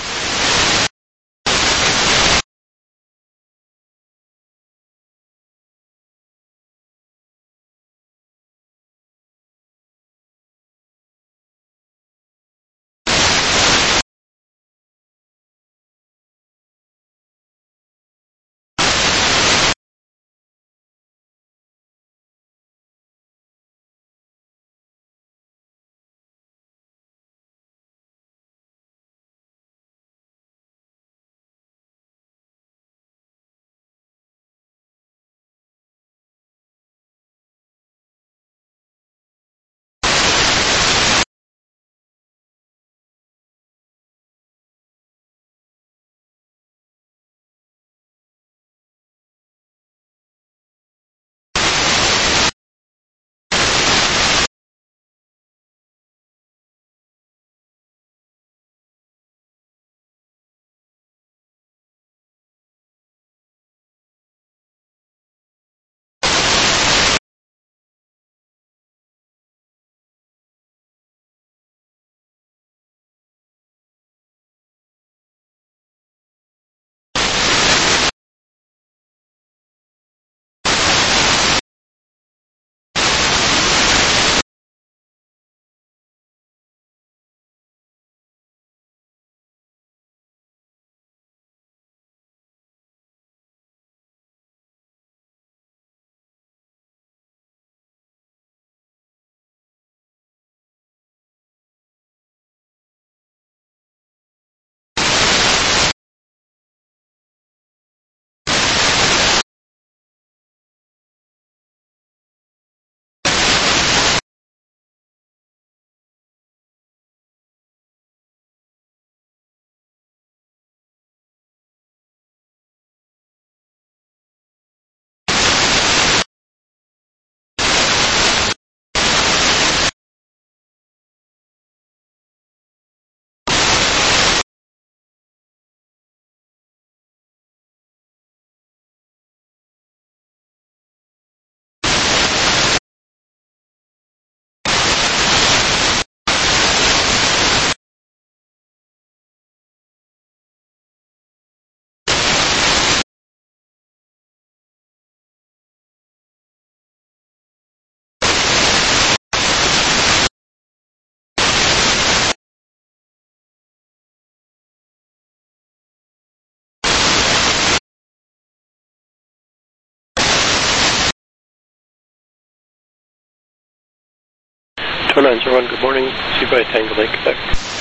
nine zero one, good morning. See you by Tango Lake, Quebec.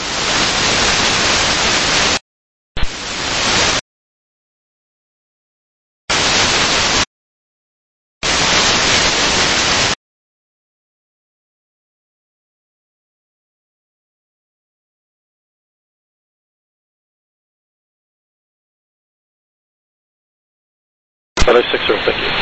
five six zero, thank you.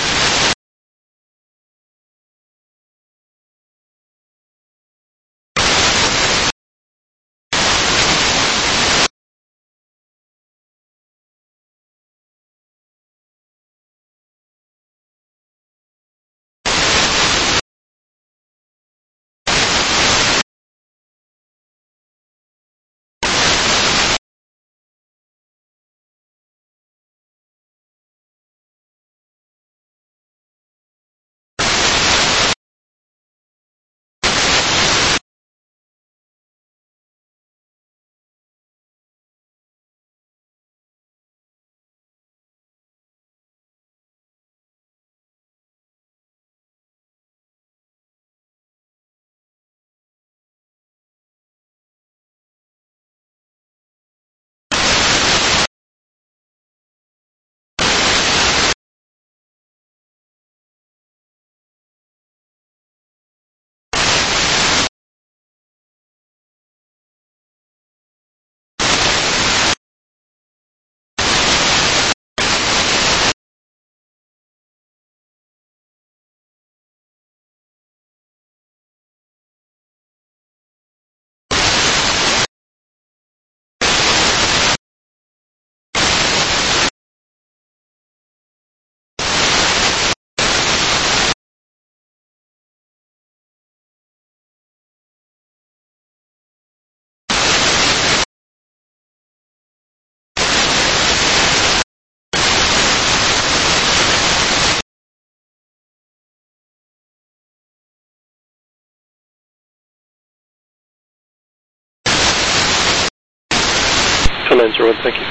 nine zero one, thank you.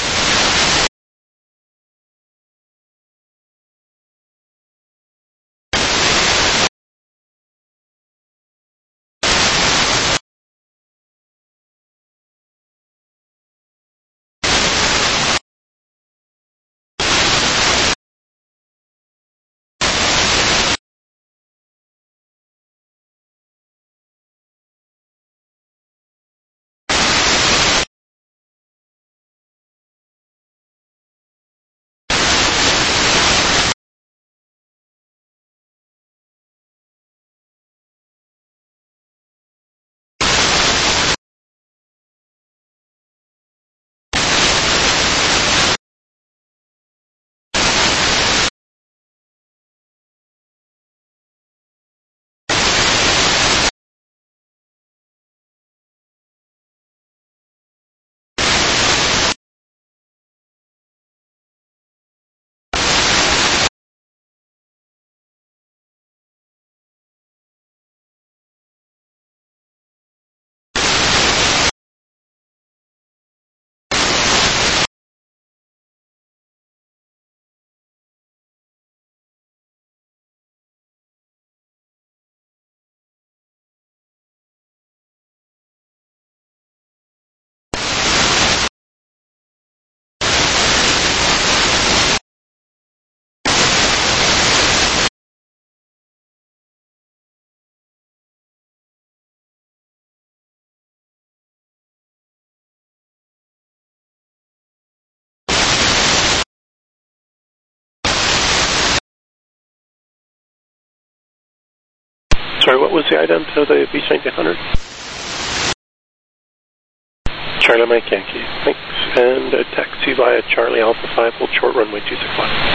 Sorry, what was the item to the B seventeen hundred? Charlie Mike Yankee, thanks. And a taxi via Charlie Alpha five, hold short runway two six one.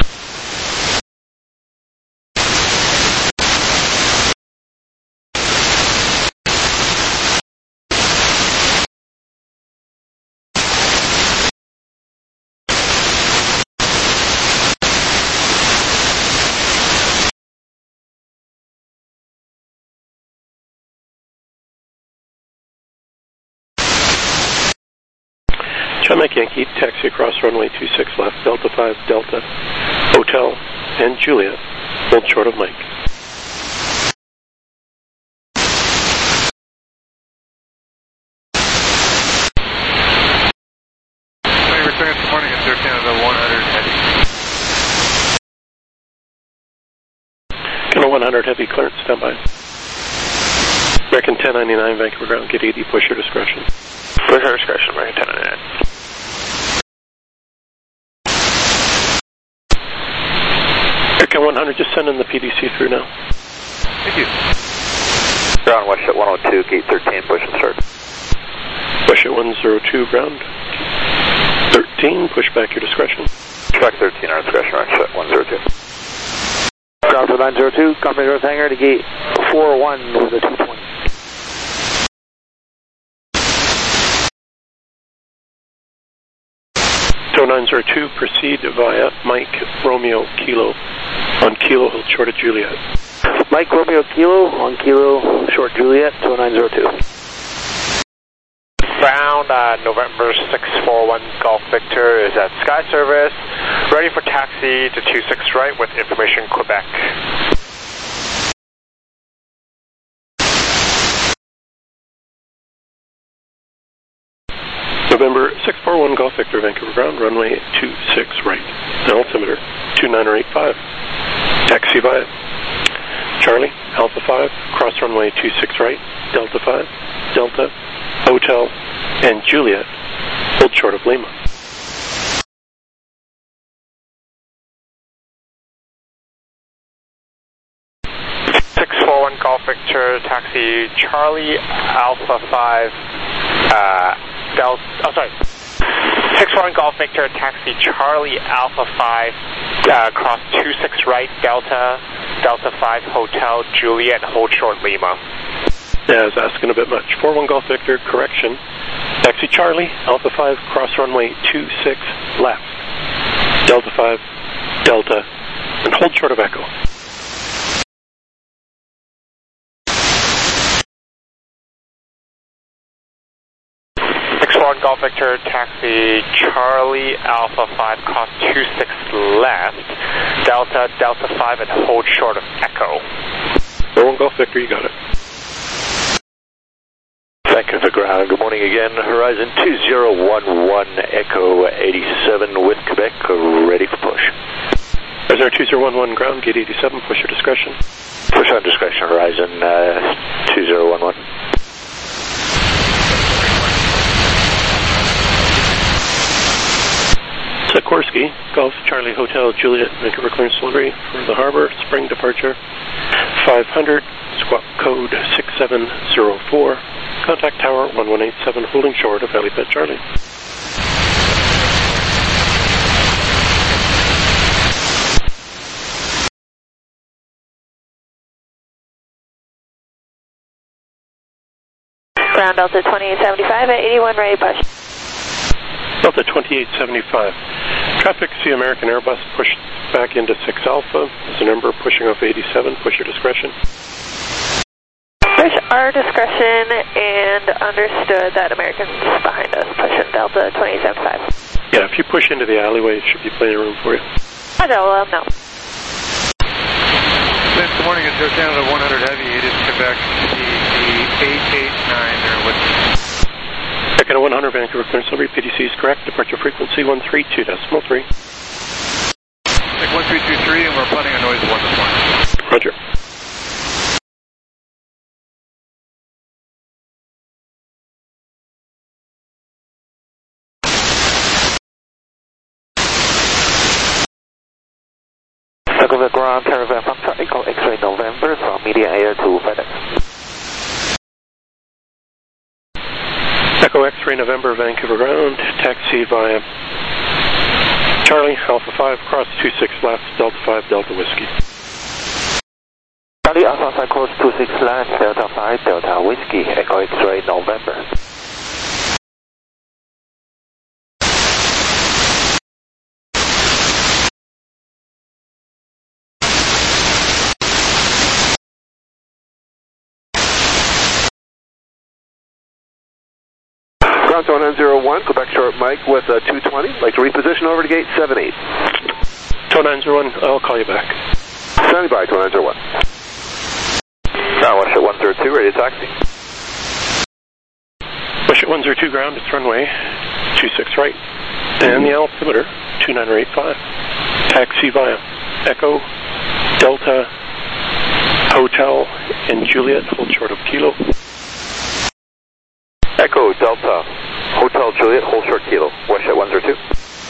Mike Yankee, taxi across runway two six left, Delta five, Delta, Hotel, and Juliet, hold short of Mike. hundred heavy clearance, standby. American ten ninety-nine, Vancouver ground, gate eighty, push your discretion. Push your discretion, American ten ninety-nine. American one hundred, just sending the P D C through now. Thank you. Ground, watch at one oh two, gate thirteen, push and start. Push at one oh two, ground. thirteen, push back your discretion. Track thirteen, our discretion, watch at one oh two. Ground for nine oh two, company North Hangar to gate four one with a two twenty. nine oh two, proceed via Mike Romeo Kilo on Kilo, hold short of Juliet. Mike Romeo Kilo on Kilo, short Juliet, two nine oh two. Ground, uh, November six four one Golf Victor is at Sky Service, ready for taxi to two six right with information Quebec. November six four one Golf Victor, Vancouver ground, runway two six right. Altimeter two nine eight five. Taxi via Charlie, Alpha five, cross runway two six right, Delta five, Delta, Hotel, and Juliet, hold short of Lima. six four one Golf Victor, taxi Charlie, Alpha five, uh, Delta, oh sorry, six four one Golf Victor, taxi Charlie, Alpha five, uh, cross two six right, Delta, Delta five, Hotel, Juliet, hold short Lima. Yeah, I was asking a bit much. four one Golf Victor, correction. Taxi Charlie, Alpha five, cross runway two six left. Delta five, Delta, and hold short of Echo. six four one Golf Victor, taxi Charlie, Alpha five, cross two six left. Delta, Delta five, and hold short of Echo. four one Golf Victor, you got it. Vancouver ground, good morning again. Horizon two zero one one, Echo eighty-seven with Quebec, ready for push. Horizon two zero one one, ground, gate eighty-seven, push your discretion. Push on discretion, Horizon uh, two zero one one. Sikorsky, Golf, Charlie, Hotel, Juliet, Vancouver clearance delivery for the harbor, spring departure, five hundred, squawk code six seven zero four, contact tower one one eight seven, holding short of helipad Charlie. Ground Delta twenty-eight seventy-five at eighty-one, ready push. Delta twenty-eight seventy-five. Traffic, see American Airbus pushed back into six Alpha. There's a number pushing off eighty-seven. Push your discretion. Push our discretion and understood that American's behind us. Push in Delta twenty-eight seventy-five. Yeah, if you push into the alleyway, it should be plenty of room for you. I know, well, no. Good morning, it's Air Canada one hundred Heavy. It is Quebec, the eight eight nine there with Canada one hundred, Vancouver clearance delivery, P D C is correct. Departure frequency one three two decimal three. Like one three two three, and we're planning a noise of one this morning. Roger. Vancouver ground, caravan from Echo X-ray November from Media Air to FedEx. Echo X-ray November, Vancouver ground, taxi via Charlie, Alpha five, cross two six left, Delta five, Delta Whiskey. Charlie, Alpha five, cross two six left, Delta five, Delta Whiskey, Echo X-ray November. Toronto nine zero one, Quebec short Mike with uh, two twenty. Like to reposition over to gate seven eight. Toronto nine zero one, I'll call you back. Standing by, Toronto nine zero one. Now, watch at one zero two, ready to taxi. Push at one zero two ground, it's runway two six right. And the altimeter, two nine eight five. Taxi via Echo, Delta, Hotel and Juliet, hold short of Kilo. Echo Delta, Hotel Juliet, hold short Kilo, West at one zero two.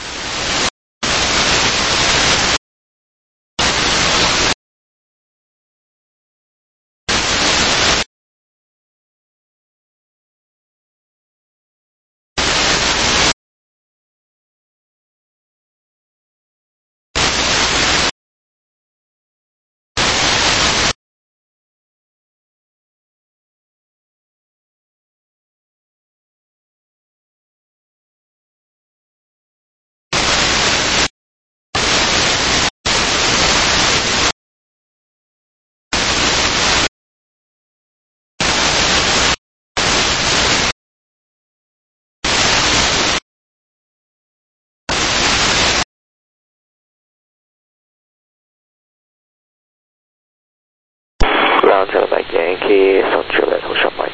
Ground Charlie Mike Yankee, on Juliet, hold short Mike.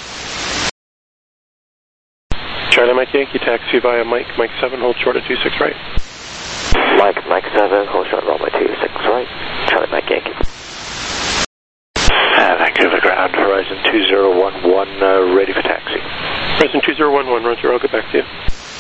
Charlie Mike Yankee, taxi via Mike, Mike seven, hold short at two six right. Mike, Mike seven, hold short runway two six right. Charlie Mike Yankee. Uh, Vancouver ground, Horizon two zero one one, uh, ready for taxi. Horizon two zero one one, roger, I'll get back to you.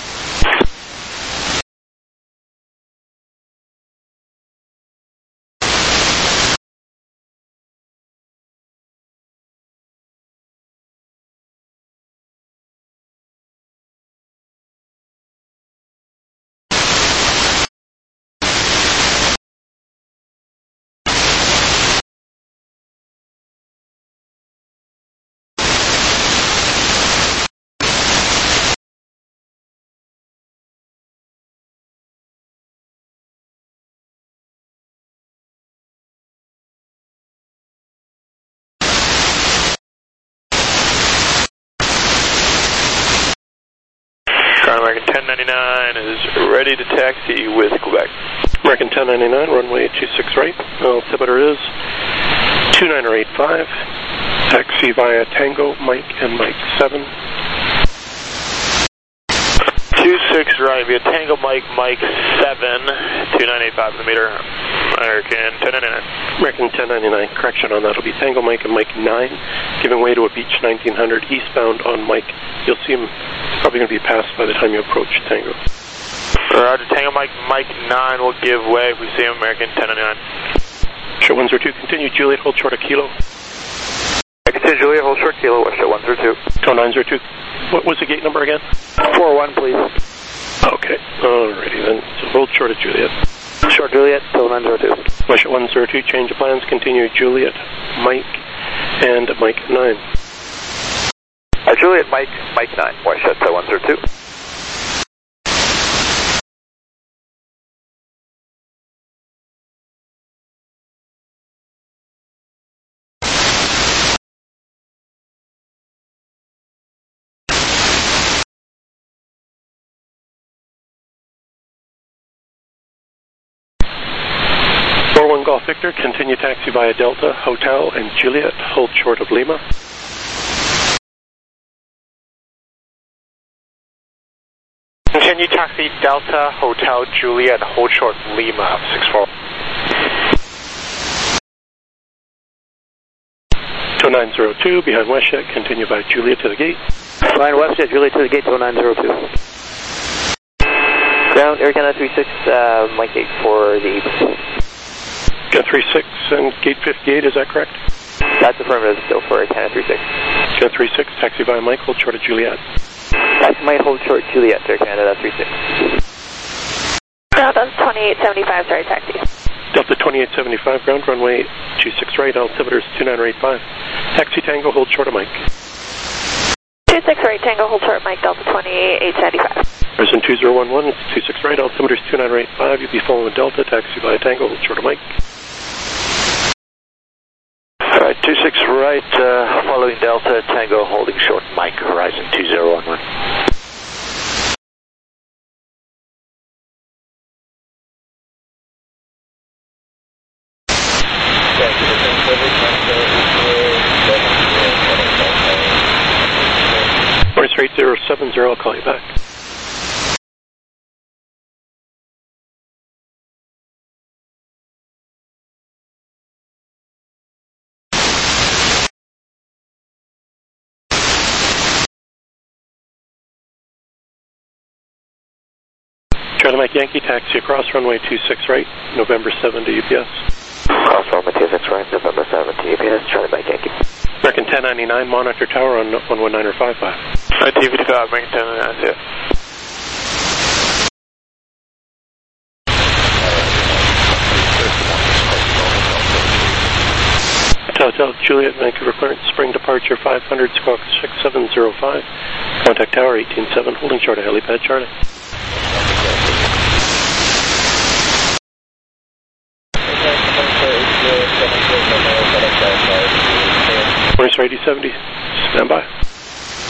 American ten ninety-nine is ready to taxi with Quebec. American ten ninety-nine, runway two six right. Altimeter is two nine eight five. Taxi via Tango, Mike, and Mike seven. two six right via Tango, Mike, Mike seven. two nine eight five in the meter. American ten ninety-nine. American ten ninety-nine, correction on that. It'll be Tango, Mike, and Mike nine, giving way to a Beach nineteen hundred eastbound on Mike. You'll see him probably going to be passed by the time you approach Tango. Roger, Tango, Mike, Mike nine will give way if we see him, American ten ninety-nine. Short one zero two, continue, Juliet, hold short a Kilo. Continue, Juliet, hold short Kilo, West at one zero two. Oh, nine zero two. What was the gate number again? four one, please. Okay, alrighty then. So hold short at Juliet. Short Juliet, till nine zero two. West at one zero two, change of plans, continue, Juliet, Mike, and Mike nine. Uh, Juliet, Mike, Mike nine, West at one zero two. four one Golf Victor, continue taxi via Delta, Hotel, and Juliet, hold short of Lima. Continue taxi Delta, Hotel, Juliet, hold short Lima, six four. two nine zero two, behind WestJet, continue by Juliet to the gate. Behind WestJet, Juliet to the gate, two nine zero two. Ground, Air Canada three six, uh, Mike eight for the eight. Got three six and gate fifty-eight, is that correct? That's affirmative, still for Air Canada three six. Got three six, taxi via Mike, hold short of Juliet. That might hold short Juliet, Air Canada three six. Delta twenty-eight seventy-five, sorry, taxi. Delta twenty-eight seventy-five, ground runway two six right, altimeter is two nine eight five. Taxi Tango, hold short of Mike. two six right, Tango, hold short, Mike, Delta twenty-eight seventy-five. Horizon two zero one one, it's two six right, altimeter is two nine eight five. You'll be following Delta, taxi via Tango, hold short of Mike. Alright, two six right, uh, following Delta, Tango, holding short Mike, Horizon two zero one one. Voice rate zero seven zero, I'll call you back. Charlie Mike Yankee, taxi across runway two six right, November seven to U P S. Cross runway two six right, November seven to U P S, Charlie Mike Yankee. American ten ninety-nine, monitor tower on one one nine five five. I T V to go, American ten ninety-nine, yeah. Hotel Juliet, Vancouver clearance, spring departure five hundred, squawk six seven zero five. Contact tower eighteen seven, holding short of helipad Charlie. Morning, eighty seventy, stand by.